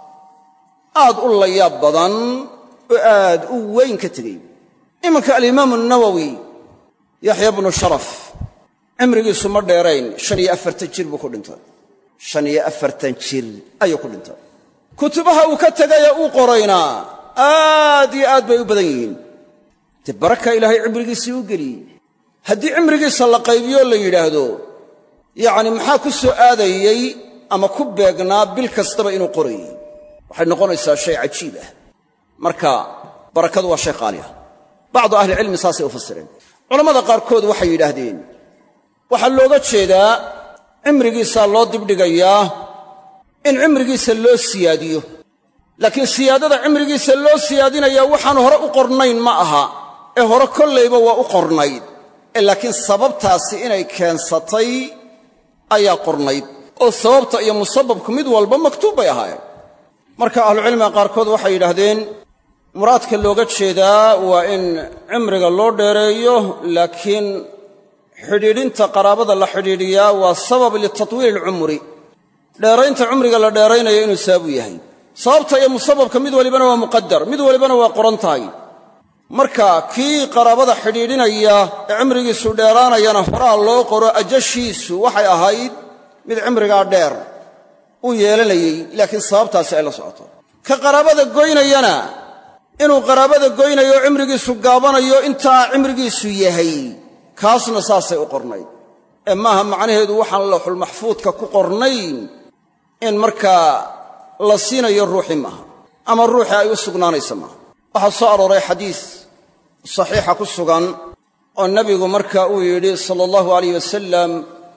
aad u layaab badan oo aad u weyn ka tegey imanka alimaamu nawowi yaxya bnu sharaf cimrigiisu ma dheerayn shan iyo afartan jir buu ku dhintay shan iyo afartan jir ayuu ku dhintay kutubaha uu ka tegaya uu qoraynaa aad iyo aad bay u badan yihiin dee baraka ilaahay cimrigiisii u geliyey haddii cimrigiisa la qaybiyo la yidhaahdo yacni maxaa ku soo aadayey ama ku beegnaa bil kastaba inuu qorayey waxay noqonaysaa shay cajiib ah marka barakadu waa shay qaali ah bacdu ahlicilmi saasay u fasireen culammada qaarkood waxay yidhaahdeen waxaa looga jeedaa cimrigiisaa loo dibdhigayaa in cimrigiisa loo siyaadiyo laakiin siyaadada cimrigiisa loo siyaadinayaa waxaan hore u qornayn ma aha ee hore kollayba waa u qornayd ee laakiin sababtaasi inay keensatay ayaa qornayd oo sababta iyo musababku mid walba maktuub bay ahaayeen marka ahlucilmiga qaarkood waxay yidhaahdeen muraadka looga jeedaa waa in cimriga loo dheereeyo laakiin xidhiidhinta qaraabada la xidhiidhiyaa waa sabab litatwiili alcumri dheeraynta cumriga la dheeraynayo inuu sabab u yahay sababta iyo musababka mid walibana waa muqadar mid walibana waa qoran tahay marka kii qaraabada xidhiidhinaya ee cimrigiisu dheeraanayana horaa loo qoro ajashiisu waxay ahayd mid cimrigaa dheer uu yeelanayey laakiin sababtaasi ay la socoto ka qaraabada goynayana inuu qaraabada goynayo oo cimrigiisu gaabanayo intaa cimrigiisu yahay kaasna saasay u qornayd ee maaha macnaheedu waxaan lawxulmaxfuudka ku qornayn in markaa la siinayo ruuxii maaha ama ruuxii ay u sugnaanaysa maaha waxaa soo arooray xadiis saxiixa ku sugan oo nebigu markaa uu yidhi sala allahu alayh wasalam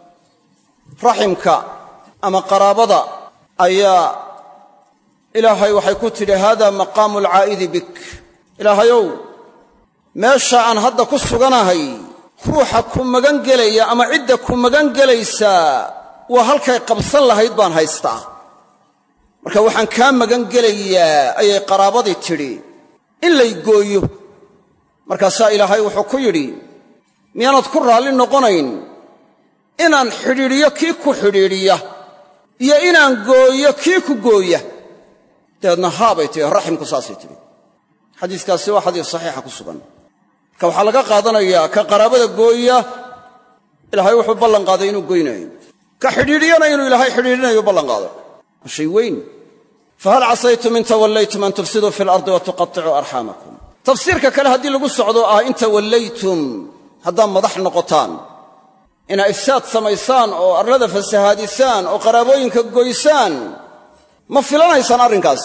raximka ama qaraabada ayaa ilaahay waxay ku tidhi haada maqaamu alcaa'idi bik ilaahayow meesha aan hadda ku suganahay ruuxa ku magan gelaya ama cidda ku magan gelaysaa waa halkay qabsan lahayd baan haystaa marka waxaan kaa magan gelayaa ayay qaraabadii tidhi in lay gooyo markaasaa ilaahay wuxuu ku yidhi miyaanad ku raalli noqonayn inaan xidhiidhiyo kii ku xidhiidhiya iyo inaan gooyo kii ku gooya dabeedna haabay tihi raximku saasay tidhi xadiiskaasi waa xadiis saxiixa ku sugan marka waxaa laga qaadanayaa ka qaraabada gooya ilaahay wuxuu ballan qaaday inuu goynayo ka xidhiidhiyana inuu ilaahay xidhiidhinayo ballan qaado waa shay weyn fahal casaytum in tawallaytum an tufsiduu fi alardi wa tuqaticuu arxaamakum tafsiirka kale haddii lagu socdo ah in tawallaytum haddaad madax noqotaan inaa ifsaad samaysaan oo arlada fasahaadisaan oo qaraabooyinka goysaan ma filanaysaan arrinkaas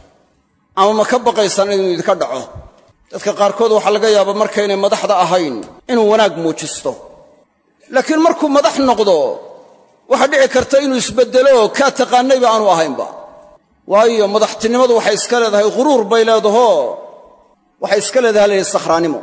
ama ma ka baqaysaan inuu idinka dhaco dadka qaarkood waxaa laga yaabaa markaynay madaxda ahayn inuu wanaag muujisto laakiin markuu madax noqdo waxaa dhici karta inuu isbeddelo kaa taqaanayba aanu ahaynba waayo madaxtinimadu waxay iska leedahay ghuruur bay leedahoo waxay iska leedahay la sakhraanimo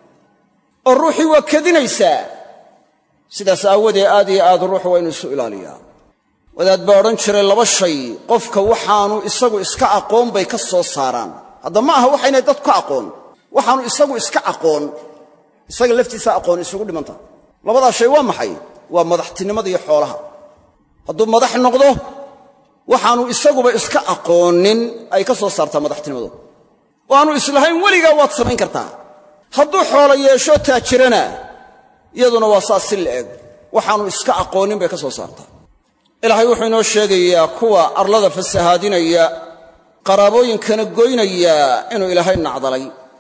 oo ruuxii waa kadinaysaa sidaas aawadee aad iyo aad ruuxu waa inuu isu ilaaliyaa wadaad baa odhan jiray laba shay qofka waxaanu isagu iska aqoon bay ka soo saaraan hadda ma aha waxaynay dad ka aqoon waxaanu isagu iska aqoon isaga laftiisa aqoon isugu dhimanta labadaa shay waa maxay waa madaxtinimada iyo xoolaha hadduu madax noqdo waxaanu isaguba iska aqoonin ay ka soo saartaa madaxtinimadu waanu islahayn weligaa waad samayn kartaa hadduu xoolo yeesho taajirana iyaduna waa saas si la'eg waxaanu iska aqoonin bay ka soo saartaa ilaahay wuxuu inoo sheegayaa kuwa arlada fasahaadinaya qaraabooyinkana goynaya inuu ilaahay nacdalay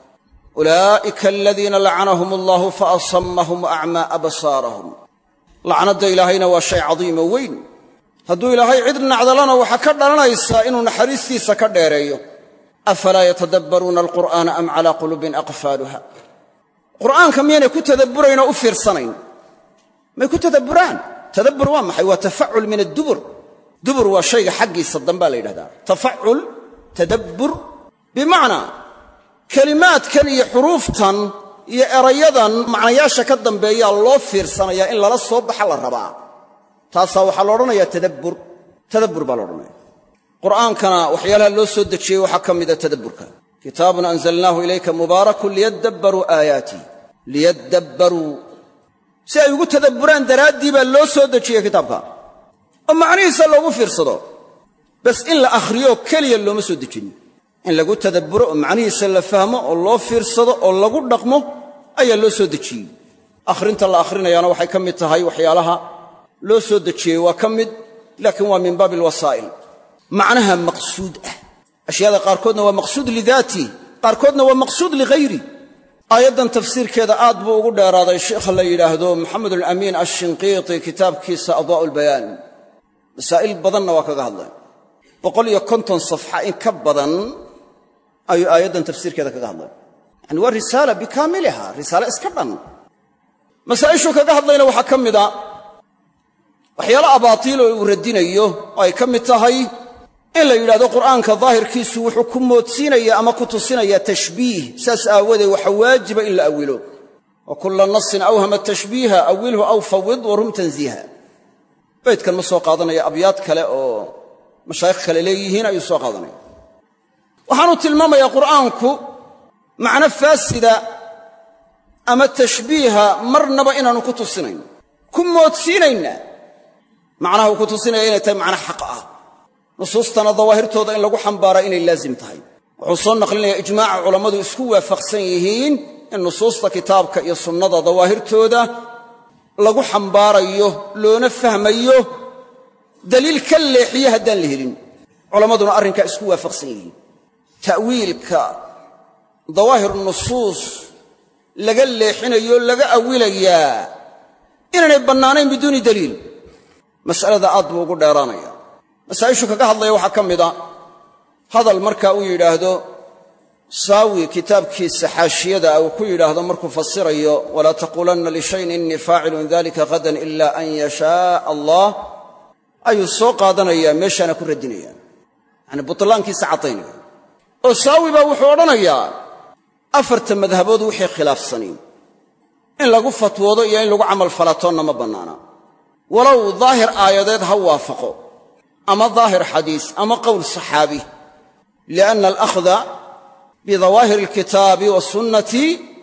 ulaa'ika aladiina lacanahum allahu faasammahum wa acmaa absaarahum lacnadda ilaahayna waa shay cadiimo weyn hadduu ilaahay cid nacdalana waxaa ka dhalanaysaa inuu naxariistiisa ka dheereeyo afalaa yatadabbaruuna alqur'aana am calaa qulubin aqfaaluha qur'aanka miyaynay ku tadabburayn oo u fiirsanayn may ku tadabburaan tadabbur waa maxay waa tafacul min addubur dubur waa shayga xaggiisa dambaa la yidhahdaa tafacul tadabbur bimacnaa kelimaadkan iyo xuruuftan iyo erayadan macnayaasha ka dambeeyaa loo fiirsanayaa in lala soo baxa la rabaa taasaa waxaa la odhanayaa tadabbur tadabbur baa la odhanaya qur'aankana waxyaalaha loo soo dejiyey waxaa ka mida tadabburka kitaabun anzalnaahu ilayka mubaarakun liyadabbaruu aayaatih liyadabbaruu si ay ugu tadabburaan daraaddii baa loo soo dejiyey kitaabka oo macnihiisa loogu fiirsado bas in la akhriyo keliya looma soo dejin in lagu tadabburo oo macnihiisa la fahmo oo loo fiirsado oo lagu dhaqmo ayaa loo soo dejiyey akhrinta la akhrinayaana waxay ka mid tahay waxyaalaha loo soo dejiyey waa ka mid laakiin waa min baabi alwasaa'il macnaha maqsuud ah ashyaada qaarkoodna waa maqsuud lidaati qaarkoodna waa maqsuud lighayri aayaddan tafsiirkeeda aad buu ugu dheeraaday sheekha la yidhaahdo maxamed alamiin ashinqiiti kitaabkiisa adwaa'u lbayaan masaa'il badanna waa kaga hadlay boqol iyo konton safxa in ka badan ayuu aayaddan tafsiirkeeda kaga hadlay yani waa risaala bikaamiliha risaale iska dhan masaa'ishuu kaga hadlayna waxaa ka mida waxyaalo abaatiil oo uu radinayo oo ay ka mid tahay in la yidhahdo qur'aanka daahirkiisu wuxuu ku moodsiinaya ama ku tusinaya tashbiih saas aawadeed waxa waajiba in la awilo wa kulla nasin awhama tashbiiha awilhu aw fawid warum tanziiha baydkan ma soo qaadanaya abyaad kale oo mashaayikh kale leeyihiin ayuu soo qaadanaya waxaanu tilmaamayaa qur'aanku macno faasida ama tashbiiha marnaba inaanu ku tusinayn ku moodsiinayna macnaha uu ku tusinaya inay tahay macno xaq ah nusuustana dawaahirtooda in lagu xambaara inay laazim tahay wuxuu soo naqlinayaa ijmaaca culammadu isku waafaqsan yihiin in nusuusta kitaabka iyo sunnada dawaahirtooda lagu xambaarayo loona fahmayo daliil ka leexiye haddaan la helin culammaduna arrinkaa isku waafaqsan yihiin ta'wiilka dawaahir nusuus laga leexinayo laga awilayaa inaanay bannaanayn biduuni daliil mas'alada aad buu ugu dheeraanaya masaa'ishu kaga hadlaya waxaa ka mida hadal marka uu yidhaahdo saawi kitaabkiisa xaashiyada uu ku yidhaahdo markuu fasirayo walaa taquulanna lishayin innii faacilun dalika hadan ila an yashaaa allah ayuu soo qaadanayaa meeshaana ku radinaya yacni butlaankiisa caddaynaya oo saawi baa wuxuu odhanayaa afarta madhabood wixii khilaafsaniin in lagu fatwoodo iyo in lagu camal falatoonna ma bannaana walow daahir aayadeed ha waafaqo ama daahir xadiis ama qowl saxaabi lianna alakhda bidawaahiri alkitaabi wasunnati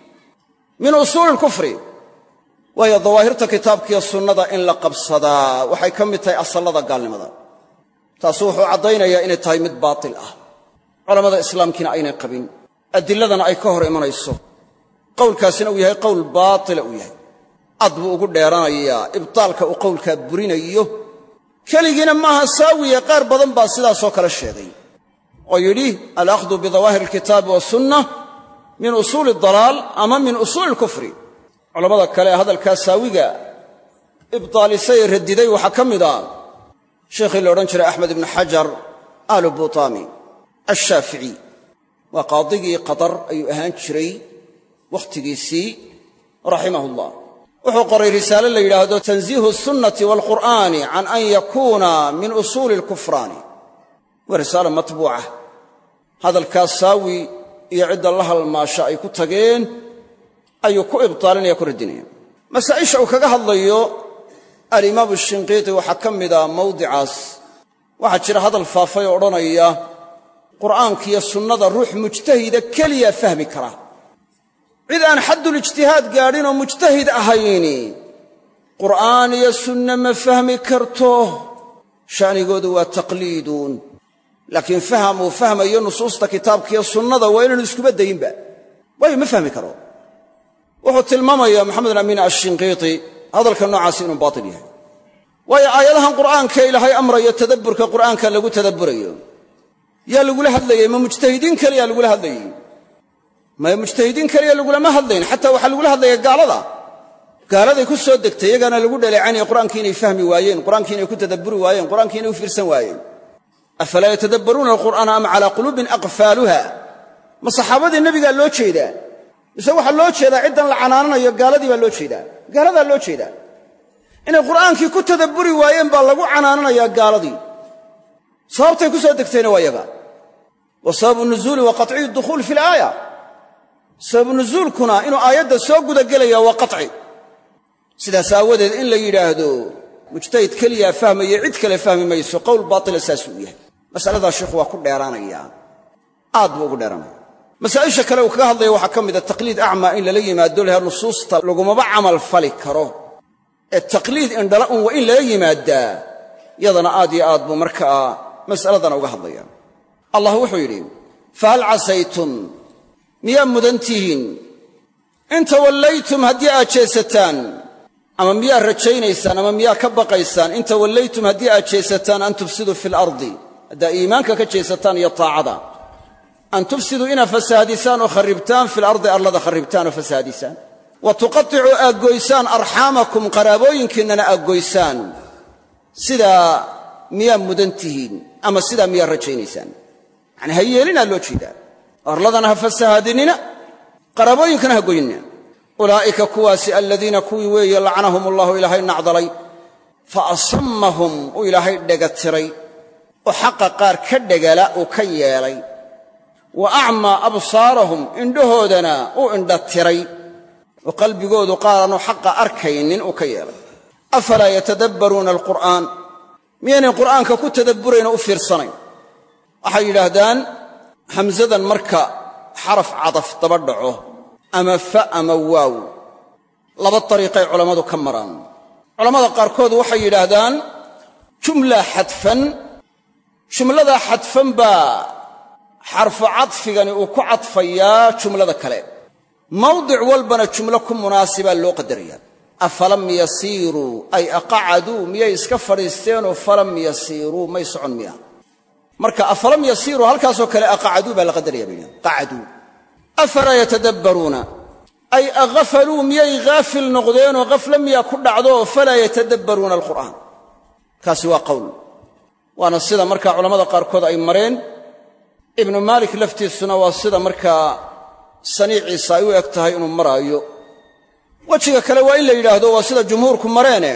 min usuuli alkufri waayo dawaahirta kitaabkiiyo sunnada in la qabsadaa waxay ka mid tahay asallada gaalnimada taasu wuxuu caddaynayaa inay tahay mid baatil ah culammada islaamkiina aynay qabin adilladana ay ka hor imanayso qowlkaasina uu yahay qowl baatila uu yahay aad buu ugu dheeranayaa ibtaalka uu qowlkaa burinayo keligiina maaha saawiya qaar badan baa sidaasoo kale sheegay oo yidhi alakhdu bidawaahiri alkitaabi wasunna min usuuli adalaal ama min usuuli alkufri culammada kale ee hadalkaa saawiga ibtaalisay ee radiday waxaa ka mid ah sheikhii la odhan jiray axmed ibnu xajar aalu butaami ashaafici waa qaadigii qatar ayuu ahaan jiray wakhtigiisii raximahullah wuxuu qoray risaale la yidhaahdo tanziihu sunnati waalqur'aani can an yakuuna min usuuli alkufraani waa risaala matbuuca hadalkaas saawi iyo cidda la halmaasha ay ku tageen ayuu ku ibtaalinaya ku radinaya masaa'isha uu kaga hadlayo alimaamu shinqiiti waxaa ka mida mawdicaas waxaa jira hadal faafay oo odhanaya qur'aankiiyo sunnada ruux mujtahida keliya fahmi kara cid aan xaddulijtihaad gaadhin oo mujtahid ahayni qur'aan iyo sunne ma fahmi karto sha'nigoodu waa taqliiduun laakiin faham uu fahmayo nusuusta kitaabkiiyo sunnada waa inaanu iskuba dayinba waayo ma fahmi karo wuxuu tilmaamayaa maxamed alamiin ashinqiiti hadalka noocaasi inuu baatil yahay waayo aayadahan qur'aanka ilaahay amrayo tadabburka qur'aanka lagu tadabburayo yaa lagula hadlayey ma mujtahidiin keliyaa lagula hadlayey maya mujtahidiin keliya lagulama hadlayn xataa waxaa lagula hadlaya gaalada gaaladay ku soo degtay iyagaana lagu dhaleecaynaya qur'aankii inay fahmi waayeen qur'aankii inay ku tadabburi waayeen qur'aankii inay u fiirsan waayeen afalaa yatadabbaruuna alqur'aana am calaa quluubin aqfaaluha ma saxaabadii nebigaa loo jeedaa mise waxaa loo jeedaa ciddan la canaananayo gaaladii baa loo jeedaa gaaladaa loo jeedaa inay qur'aankii ku tadabburi waayeen baa lagu canaananayaa gaaladii sababtay ku soo degtayna waa yaga wa sababu nuzuuli wa qaطciyu dukhuul fi alaaya sababu nuzuulkuna inuu aayadda soo gudagelaya waa qaطci sidaas aawadeed in la yidhaahdo mujtahid keliyaa fahmaya cid kale fahmi mayso qowl baatila saasuu yahay mas'aladaa sheikhu waa ku dheeraanayaa aad buu ugu dheeraanaya masaa'isha kale uu kaga hadlaya waxaa ka mida taqliid acmaa in lala yimaado laha nusuusta lagumaba camal fali karo ee taqliid indhala un waa in lala yimaadaa yadana aad iyo aad buu markaa mas'aladana uga hadlaya allah wuxuu yidhi fahal casaytum miyaa mudan tihiin in tawallaytum haddii aad jeesataan ama miyaa rajaynaysaan ama miyaa ka baqaysaan in tawallaytum haddii aad jeesataan an tufsiduu fi alardi haddaa iimaanka ka jeesataan iyo taacada an tufsiduu inaa fasaadisaan oo kharribtaan fil ardi arlada kharribtaan oo fasaadisaan wa tuqaticuu aad goysaan arxaamakum qaraabooyinkiinnana aad goysaan sidaa miyaa mudan tihiin ama sidaa miyaa rajaynaysaan yacni ha yeelinaa loo jeedaa arladana ha fasahaadinina qaraabooyinkana ha goynina ulaa'ika kuwaasi aladiina kuwii weeye lacanahum allahu ilaahay nacdalay fa asammahum uu ilaahay dhegatiray oo xaqa qaar ka dhegala uu ka yeelay wa acmaa absaarahum indhahoodana uu indhatiray oo qalbigoodu qaaraanu xaqa arkaynin uu ka yeelay afalaa yatadabbaruuna alqur'aan miyaynay qur'aanka ku tadabburayn oo u fiirsanayn waxay yidhaahdaan hamsadan marka xaraf cadaf daba dhaco ama fa ama waaw laba dariiqay culammadu ka maraan culammada qaarkood waxay yidhaahdaan jumla xadfan jumladaa xadfan baa xarfu cadfigani uu ku cadfayaa jumlada kale mawdic walbana jumlo ku munaasibaa loo qadarayaa afalam yasiiruu ay aqacaduu miyay iska fadhiisteenoo falam yasiiruu may socon miya marka afalam yasiiruu halkaasoo kale aqacaduu baa la qadaraya bay qacaduu afalaa yatadabbaruuna ay aghafaluu miyay haafil noqdeenoo ghafla miyaa ku dhacdo falaa yatadabbaruuna alqur'aan kaasi waa qowl waana sida markaa culammada qaarkood ay mareen ibnu maalik laftiisuna waa sida markaa saniiciisa ay u eg tahay inuu maraayo wejiga kale waa in la yidhaahdo waa sida jumhuurku mareene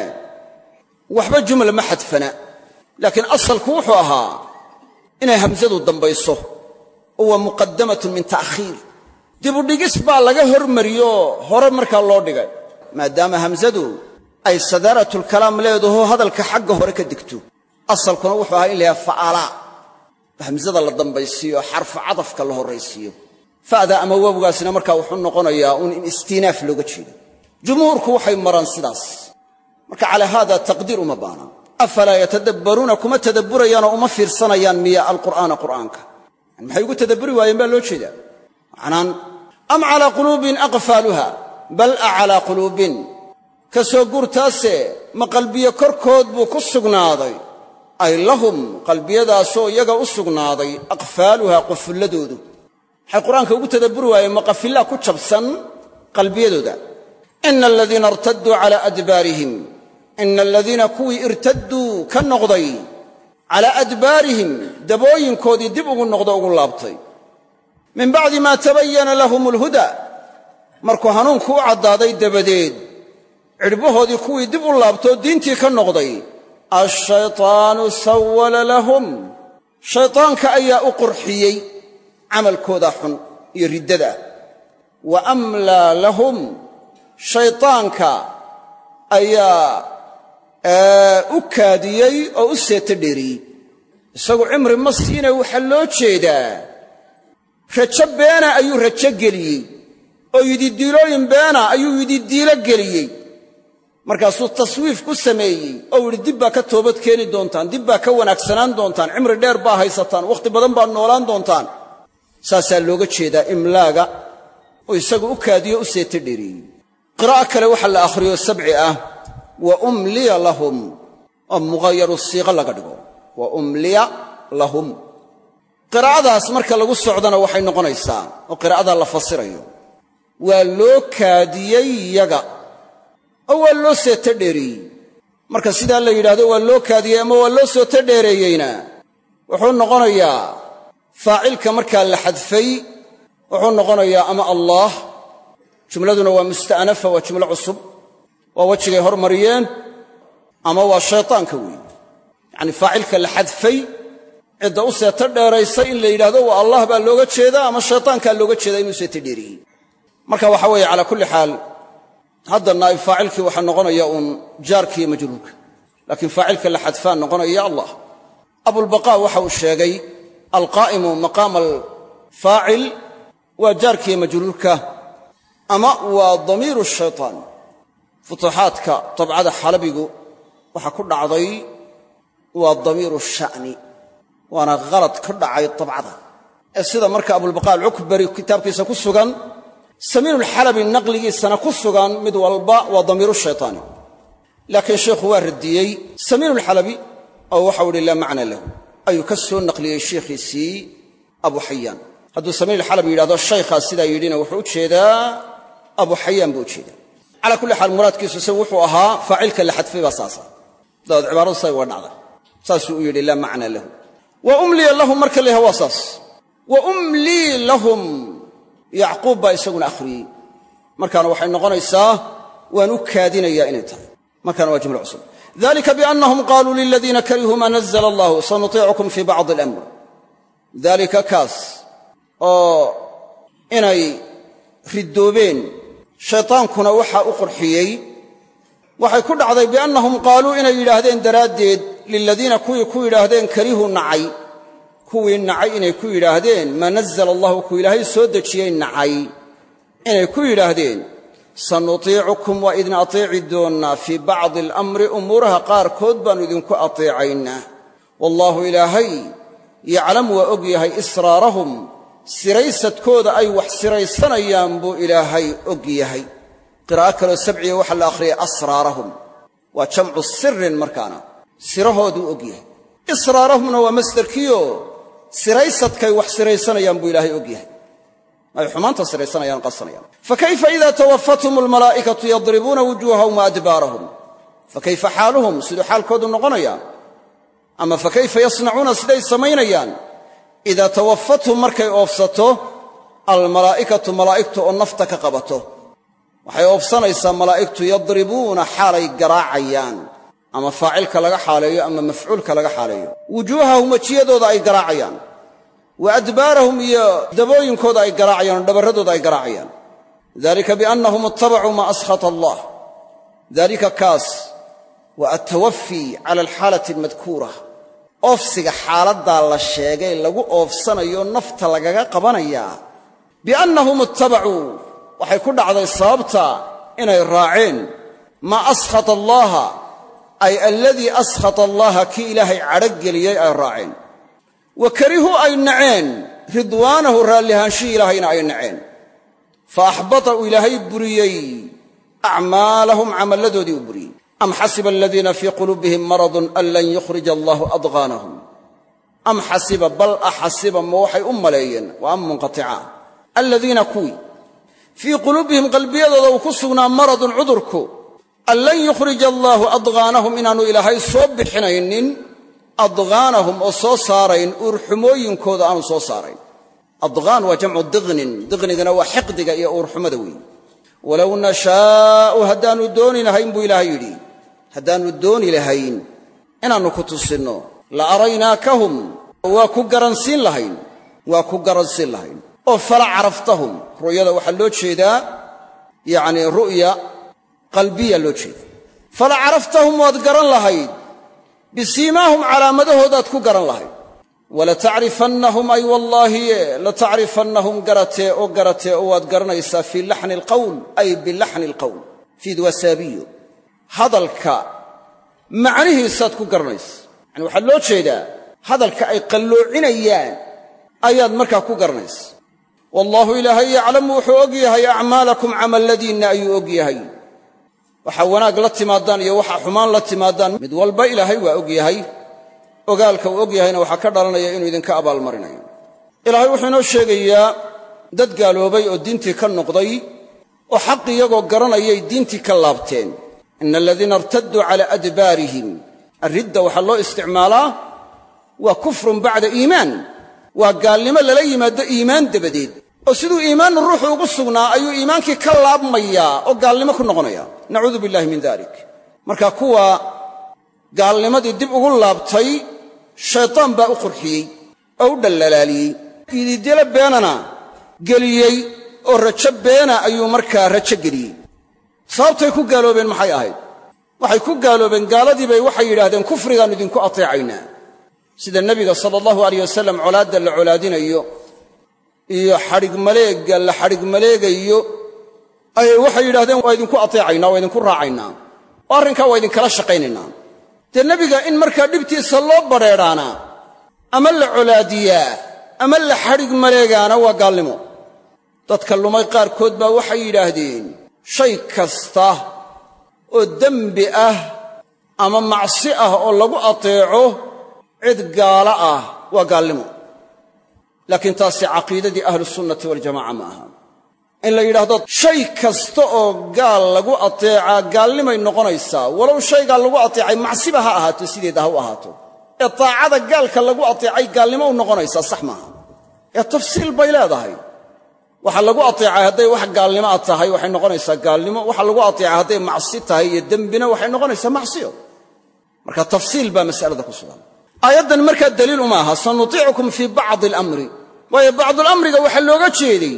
waxba jumla ma xadfana laakiin asalku wuxuu ahaa inay hamsadu dambayso oo waa muqaddamatun min ta'khiir dibudhigis baa laga hormariyo hore markaa loo dhigay maadaama hamsadu ay sadaaratlkalaam leedaho hadalka xagga hore ka digto asalkuna wuxuu ahaa in la yidhaha fa'alaa hamsada la dambaysiiyo xarfu cadafka la horraysiiyo fa'da ama wawgaasina markaa wuxuu noqonayaa uun in istiinaaf looga jeedo jumhuurku waxay maraan sidaas marka calaa haada taqdiir uma baana afalaa yatadabbaruuna kuma tadabburayaanoo uma fiirsanayaan miya alqur'aana qur'aanka maxay ugu tadabburi waayeen baa loo jeedaa macnaan am calaa quluubin aqfaaluha bal a calaa quluubin ka soo guurtaase ma qalbiye korkood buu ku sugnaaday ay lahum qalbiyadaasoo iyaga u sugnaaday aqfaaluha qufulladoodu waxay qur'aanka ugu tadabburi waayeen ma qafillaa ku jabsan qalbiyadooda ina aladiina irtadduu calaa adbaarihim ina aladiina kuwii irtadduu ka noqday calaa adbaarihim dabooyinkoodii dib ugu noqdo ugu laabtay min bacdi maa tabayana lahum alhudaa markuu hanuunku u caddaaday dabadeed cidhbahoodii kuwii dib u laabtoo diintii ka noqday ashaytaanu sawwala lahum shaytaanka ayaa u qurxiyey camalkooda xun iyo riddada wa amlaa lahum shaytaanka ayaa u kaadiyey oo u seeto dheeriyey isagu cimri ma siine waxaa loo jeedaa rajo beena ayuu rajo geliyey oo yididiilooyin beena ayuu yididiilo geliyey markaasuu taswiif ku sameeyey oo yidhi dib baa ka toobad keeni doontaan dib baa ka wanaagsanaan doontaan cimri dheer baa haysataan wakhti badan baa noolaan doontaan saasaa looga jeedaa imlaaga oo isagu u kaadiyo u seeto dheeriyey qiraa'o kale waxaa la akhriyo sabci ah wa umliya lahum oo mughayaru siiqa laga dhigo wa umliya lahum qiraa'adaas marka lagu socdana waxay noqonaysaa oo qiraa'adaa la fasirayo waa loo kaadiyey yaga oo waa loo seeto dheereeyey marka sidaa la yidhaahdo waa loo kaadiyey ama waa loo seeto dheereeyeyna wuxuu noqonayaa faacilka markaa la xadfay wuxuu noqonayaa ama allaah jumladuna waa musta'nafa waa jumlo cusub waa wejigay hormariyeen ama waa shaytaanka weeye yacanii faacilka la xadfay cidda u seeto dheeraysay in la yidhaahdo waa allah baa looga jeedaa ama shaytaankaa looga jeedaa inuu seeto dheereeyey marka waxaa weeye calaa kulli xaal hadda naa'ib faacilkii waxaa noqonaya uun jaarkiiyo majruurka laakiin faacilka la xadfaa noqonaya allah abulbaqaa waxa uu sheegay alqaa'imu maqaama alfaacil waa jaarkiiyo majruurka ama waa damiiru shaytaan futuuxaadka tabcada xalabigu waxaa ku dhacday waa damiiru sha'ni waana khalad ka dhacay tabcada ee sida marka abulbaqaa alcukbari kitaabkiisa ku sugan samiinulxalabi naqligiisana ku sugan mid walba waa damiiru shaytaani laakiin sheikhu waa radiyey samiinulxalabi oo waxau idhi laa macna lahu ayuu ka soo naqliyey sheikhiisii abu xayaan hadduu samiil xalabi yidhahdo shaykhaa sidaa yidhina wuxuu u jeedaa abu xayaan buu u jeedaa calaa kulli xaal muraadkiisu se wuxuu ahaa faacilka la xadfay baa saasa dabaed cibaaradu say uga dhacday saasuu u yidhi laa macna lahu wa umliya lahum marka la yaha waa saas wa umlii lahum yacquub baa isaguna akhriyey markaana waxay noqonaysaa waan u kaadinayaa inay tahay markaana waa jumla cusub dalika biannahum qaaluu liladiina karihuu maa nazla allahu sanutiicukum fii bacdi alamr daalika kaas oo inay ridoobeen shaytaankuna waxaa u qurxiyey waxay ku dhacday biannahum qaaluu inay yidhaahdeen daraaddeed liladiina kuwii ku yidhaahdeen karihuu nacay kuwii nacay inay ku yidhaahdeen maa nazala allahu ku ilaahay soo dejiyey nacay inay ku yidhaahdeen sanutiicukum waa idin ateeci doonnaa fii bacdi alamri umuuraha qaarkood baannu idinku ateecaynaa wallaahu ilaahay yaclam waa og yahay israarahum siraysadkooda ay wax siraysanayaan buu ilaahay og yahay qiraa'o kaloo sabciya waxaa la akhriyay asraarahum waa jamcu sirin markaana sirahooduu og yahay israarahumna waa masdarkiioo siraysadkay wax siraysanayaan buu ilaahay og yahay ay xumaanta siraysanayaan qasanayaan fakayfa idaa tawafathum almalaa'ikatu yadribuuna wujuuhahum wa adbaarahum fakayfa xaaluhum siduu xaalkoodu noqonayaa ama fakayfa yasnacuuna siday samaynayaan idaa tawafathum markay oofsato almalaa'ikatu malaa'igtu oo nafta ka qabato waxay oofsanaysaa malaa'igtu yadribuuna xaalay garaacayaan ama faacilka laga xaaleeyo ama mafcuulka laga xaaleeyo wujuuhahum wejiyadooda ay garaacayaan wa adbaarahum iyo dabooyinkooda ay garaacayaan oo dhabarradooda ay garaacayaan dalika biannahum ittabacuu maa askhata allah dalika kaas waa altawafii cala alxaalati almadkuura oofsiga xaaladdaa la sheegay lagu oofsanayo nafta lagaga qabanayaa biannahum ittabacuu waxay ku dhacday sababta inay raaceen maa askhata allaaha ay alladii askhata allaaha kii ilaahay cadhogeliyey ay raaceen wa karihuu ay naceen ridwaanahu raallihaanshihi ilaahayna ay naceen fa axbata uu ilaahay buriyey acmaalahum camalladoodii u buriyey am xasiba aladiina fii quluubihim maradun an lan yukhrija allaahu adqaanahum am xasiba bal axasiba ma waxay u maleeyeen waa am munqatica aladiina kuwii fii quluubihim qalbiyadooda uu ku sugnaa maradun cudurku an lan yukhrija allaahu adqaanahum inaannu ilaahay soo bixinaynin adqaanahum oo soo saarayn uurxumooyinkooda aanu soo saarayn adqaan waa jamcu diqnin diqnigana waa xiqdiga iyo uurxumada weeye walow nashaa'u haddaannu dooni lahayn buu ilaahay yidhi haddaannu dooni lahayn inaannu ku tusinno la araynaakahum waa ku garansiin lahayn waa ku garansiin lahayn oo fala caraftahum ru'yada waxaa loo jeedaa yacnii ru'ya qalbiya loo jeeda fala caraftahum waad garan lahayd bisiimaahum calaamadahoodaad ku garan lahayd walatacrifannahum ay wallaahi latacrifannahum garatee oo garatee oo waad garanaysaa fii laxni alqowl ay bilaxni alqowl fiid waa saabiyo hadalka macnihiisaad ku garanaysa yani waxaa loo jeedaa hadalka ay qalloocinayaan ayaad markaa ku garanaysa wallaahu ilaahay yaclamu wuxuu og yahay acmaalakum camalladiinna ayuu og yahay waxaa wanaag la timaadaan iyo waxaa xumaan la timaadaan mid walba ilaahay waa og yahay ogaalka uu og yahayna waxaa ka dhalanaya inuu idinka abaalmarinayo ilaahay wuxuu inoo sheegayaa dad gaaloobay oo diintii ka noqday oo xaq iyagoo garanayay diintii ka laabteen ina aladiina irtadduu calaa adbaarihim arridda waxaa loo isticmaalaa waa kufrun bacda iimaan waa gaalnimo lala yimaado iimaan dabadeed oo siduu iimaannu ruuxu ugu sugnaa ayuu iimaankii ka laabmayaa oo gaalnimo ku noqonaya nacuudu billahi min dalik marka kuwa gaalnimadii dib ugu laabtay shaytaan baa u qurxiyey oo u dhallalaaliyey ididyala beenana geliyey oo rajo beena ayuu markaa rajo geliyey sababtay ku gaaloobeen maxay ahayd waxay ku gaaloobeen gaaladii bay waxay yidhaahdeen kufrigaannu idinku ateecaynaa sida nebiga sala allahu alayh wasalam colaadda la colaadinayo iyo xadhigmaleegga la xadhigmaleegayo ayay waxay yidhahdeen waa idinku ateecaynaa waa idinku raacaynaa oo arrinkaa waa idinkala shaqaynaynaa dee nebiga in markaa dhibtiisa loo badrheedhaana ama la colaadiyaa ama la xadhig maleegaana waa gaalnimo dadka lumay qaarkood baa waxay yidhaahdeen shay kasta oo dembi ah ama macsi ah oo lagu ateeco cid gaala ah waa gaalnimo laakiin taasi caqiidadii ahlusunnati waljamaaca ma aha in la yidhaahdo shay kasta oo gaal lagu ateecaa gaalnimay noqonaysaa walow shaygaa lagu ateecay macsiba ha ahaato sideeda ha u ahaato ee taacada gaalka lagu ateecay gaalnimo u noqonaysaa sax maaha ee tafsiil bay leedahay waxa lagu ateecay hadday wax gaalnimo ah tahay waxay noqonaysaa gaalnimo waxa lagu ateecay hadday macsi tahay iyo dembina waxay noqonaysaa macsiyo marka tafsiil baa mas'alada ku sugan aayaddan markaa daliil uma aha sanutiicukum fii bacdi alamri waayo bacdulamriga waxaa looga jeeday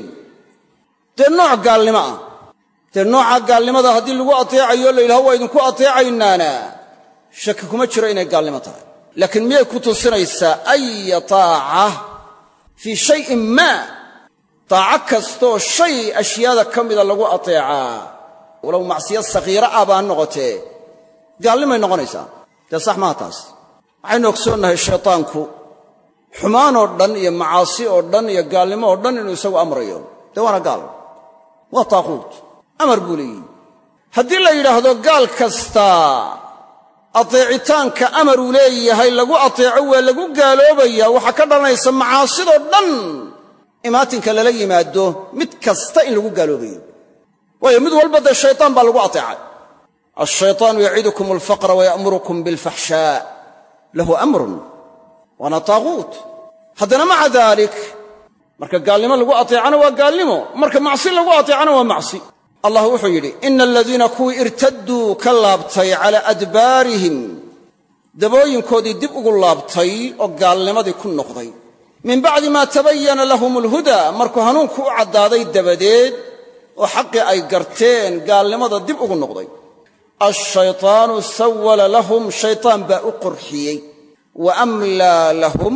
dee nooc gaalnimo ah dee nooca gaalnimada haddii lagu ateecayo la yidhaho waa idinku ateecaynaana shaki kuma jiro inay gaalnimo tahay laakiin miyay ku tusinaysaa aya taaca fii shayin maa taaco kastoo shay ashyaada ka mida lagu ateecaa walow macsiya sakhiira ah baa noqotee gaalnimay noqonaysaa dee sax maaha taas waxaynu ogsoonnahay shaytaanku xumaan oo dhan iyo macaasi oo dhan iyo gaalnimo oo dhan inuu isagu amrayo dee waana gaal waa taaquut amar buu leeyihi haddii la yidhaahdo gaal kasta ateecitaanka amaruu leeyahay lagu ateeco waa lagu gaaloobaya waxaa ka dhalanaysa macaasidoo dhan imaatinka lala yimaado mid kasta in lagu gaaloobayo waayo mid walba dee shaytaan baa lagu ateecay ashaytaanu yacidukum alfaqra waya'murukum bilfaxshaa lahu amrun waana taaquut haddana maca daalik marka gaalnimo lagu ateecana waa gaalnimo marka macsi lagu ateecana waa macsi allah wuxuu yidhi ina aladiina kuwii irtadduu ka laabtay calaa adbaarihim dabooyinkoodii dib ugu laabtay oo gaalnimadii ku noqday min bacdi maa tabayana lahum alhudaa markuu hanuunku u caddaaday dabadeed oo xaqii ay garteen gaalnimada dib ugu noqday ashaytaanu sawala lahum shaytaan baa u qurxiyey wa amlaa lahum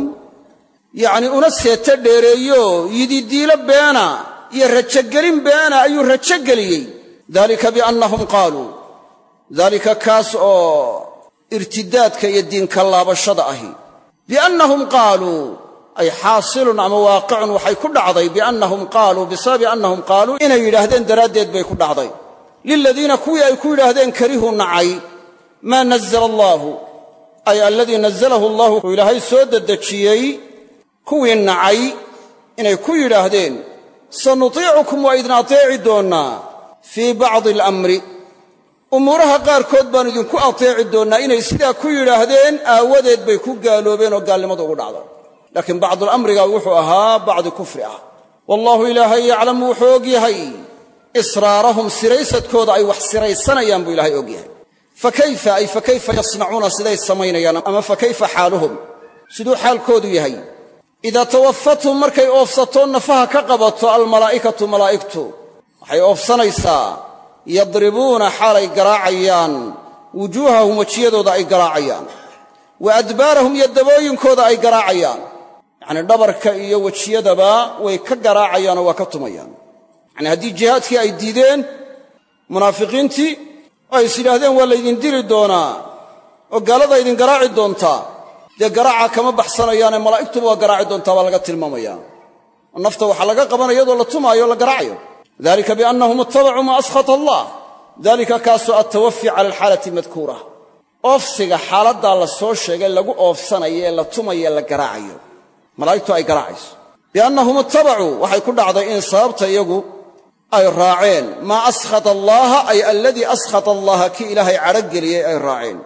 yacnii una seeto dheereeyo yididiilo beena iyo rajogelin beena ayuu rajo geliyey daalika biannahum qaaluu daalika kaas oo irtidaadka iyo diinka laabashada ahi biannahum qaaluu ay xaasilun ama waaqicun waxay ku dhacday biannahum qaaluu bisababi annahum qaaluu inay yidhaahdeen daraaddeed bay ku dhacday liladiina kuwii ay ku yidhaahdeen karihuu nacay maa nazala allaahu ay alladii nazalahu allahu uu ilaahay soo dedejiyey kuwii nacay inay ku yidhaahdeen sanutiicukum waa idin ateeci doonnaa fii bacdi alamri umuuraha qaarkood baan idinku ateeci doonnaa inay sidaa ku yidhaahdeen aawadeed bay ku gaaloobeen oo gaalnimadu ugu dhacdo laakiin bacdulamriga wuxuu ahaa bacdi kufri ah wallaahu ilaahay yaclamu wuxuu og yahay israarahum siraysadkooda ay wax siraysanayaan buu ilaahay og yahay fakayfa ay fakayfa yasnacuuna siday samaynayaan ama fakayfa xaaluhum siduu xaalkoodu yahay idaa tawafathum markay oofsato nafaha ka qabato almalaa'ikatu malaa'igtu waxay oofsanaysaa yadribuuna xaalay garaacayaan wujuuhahum wejiyadooda ay garaacayaan wa adbaarahum iyo dabooyinkooda ay garaacayaan yacnii dhabarka iyo wejiyadaba way ka garaacayaanoo waa ka tumayaan yacnii haddii jihaadkii ay diideen munaafiqiintii oo ay is yidhaahdeen waa laydin dili doonaa oo gaalada idin garaaci doontaa dee garaaca kama baxsanayaane malaa'igtuba waa garaaci doontaa baa laga tilmaamayaa oo nafta waxaa laga qabanaya iyadoo la tumaayo o la garaacayo dalika biannahum ittabacuu maa askhata allah dalika kaasoo altawafi cala alxaalati madkuura oofsiga xaaladdaa la soo sheegay lagu oofsanayo ee la tumayo ee la garaacayo malaa'igtu ay garaacayso biannahum ittabacuu waxay ku dhacday in sababta iyagu ay raaceen maa askhata allaaha ay alladii askhata allaha kii ilaahay cadhogeliyey ay raaceen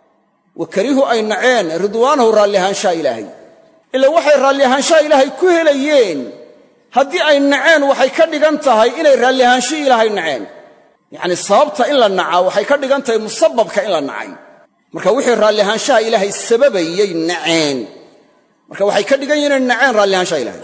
wa karihuu ay naceen ridwaanahu raallihaanshaha ilaahay ila waxay raallihaanshaha ilaahay ku helayeen haddii ay naceen waxay ka dhigan tahay inay raallihaanshihi ilaahay naceen yacnii sababta in la nacaa waxay ka dhigan tahay musababka in la nacay marka wixii raallihaanshaha ilaahay sababayey naceen marka waxay ka dhigan yihin inay naceen raallihaanshaha ilaahay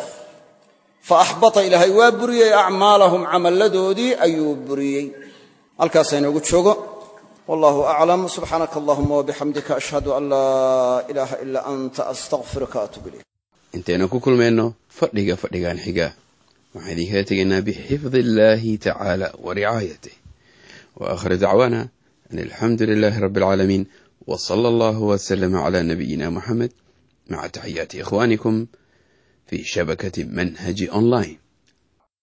fa axbata ilaahay waa buriyey acmaalahum camalladoodii ayuu buriyey halkaasa inoogu joogo wallahu aclam subxaanaka allahuma wabixamdika ashhadu an laa ilaaha ilaa anta astaqfiruka atuub ilayk intaynu ku kulmayno fadhiga fadhigan xiga waxaan idinkaga tegaynaa bixifdi illaahi tacaala wa ricaayatih wa aakhir dacwaana an alxamdu lilaahi rabbi alcaalamiin wa sala allahu wasalama calaa nabiyina muxamed maca taxiyaati ikhwaanikum fi shabakati manhaji online.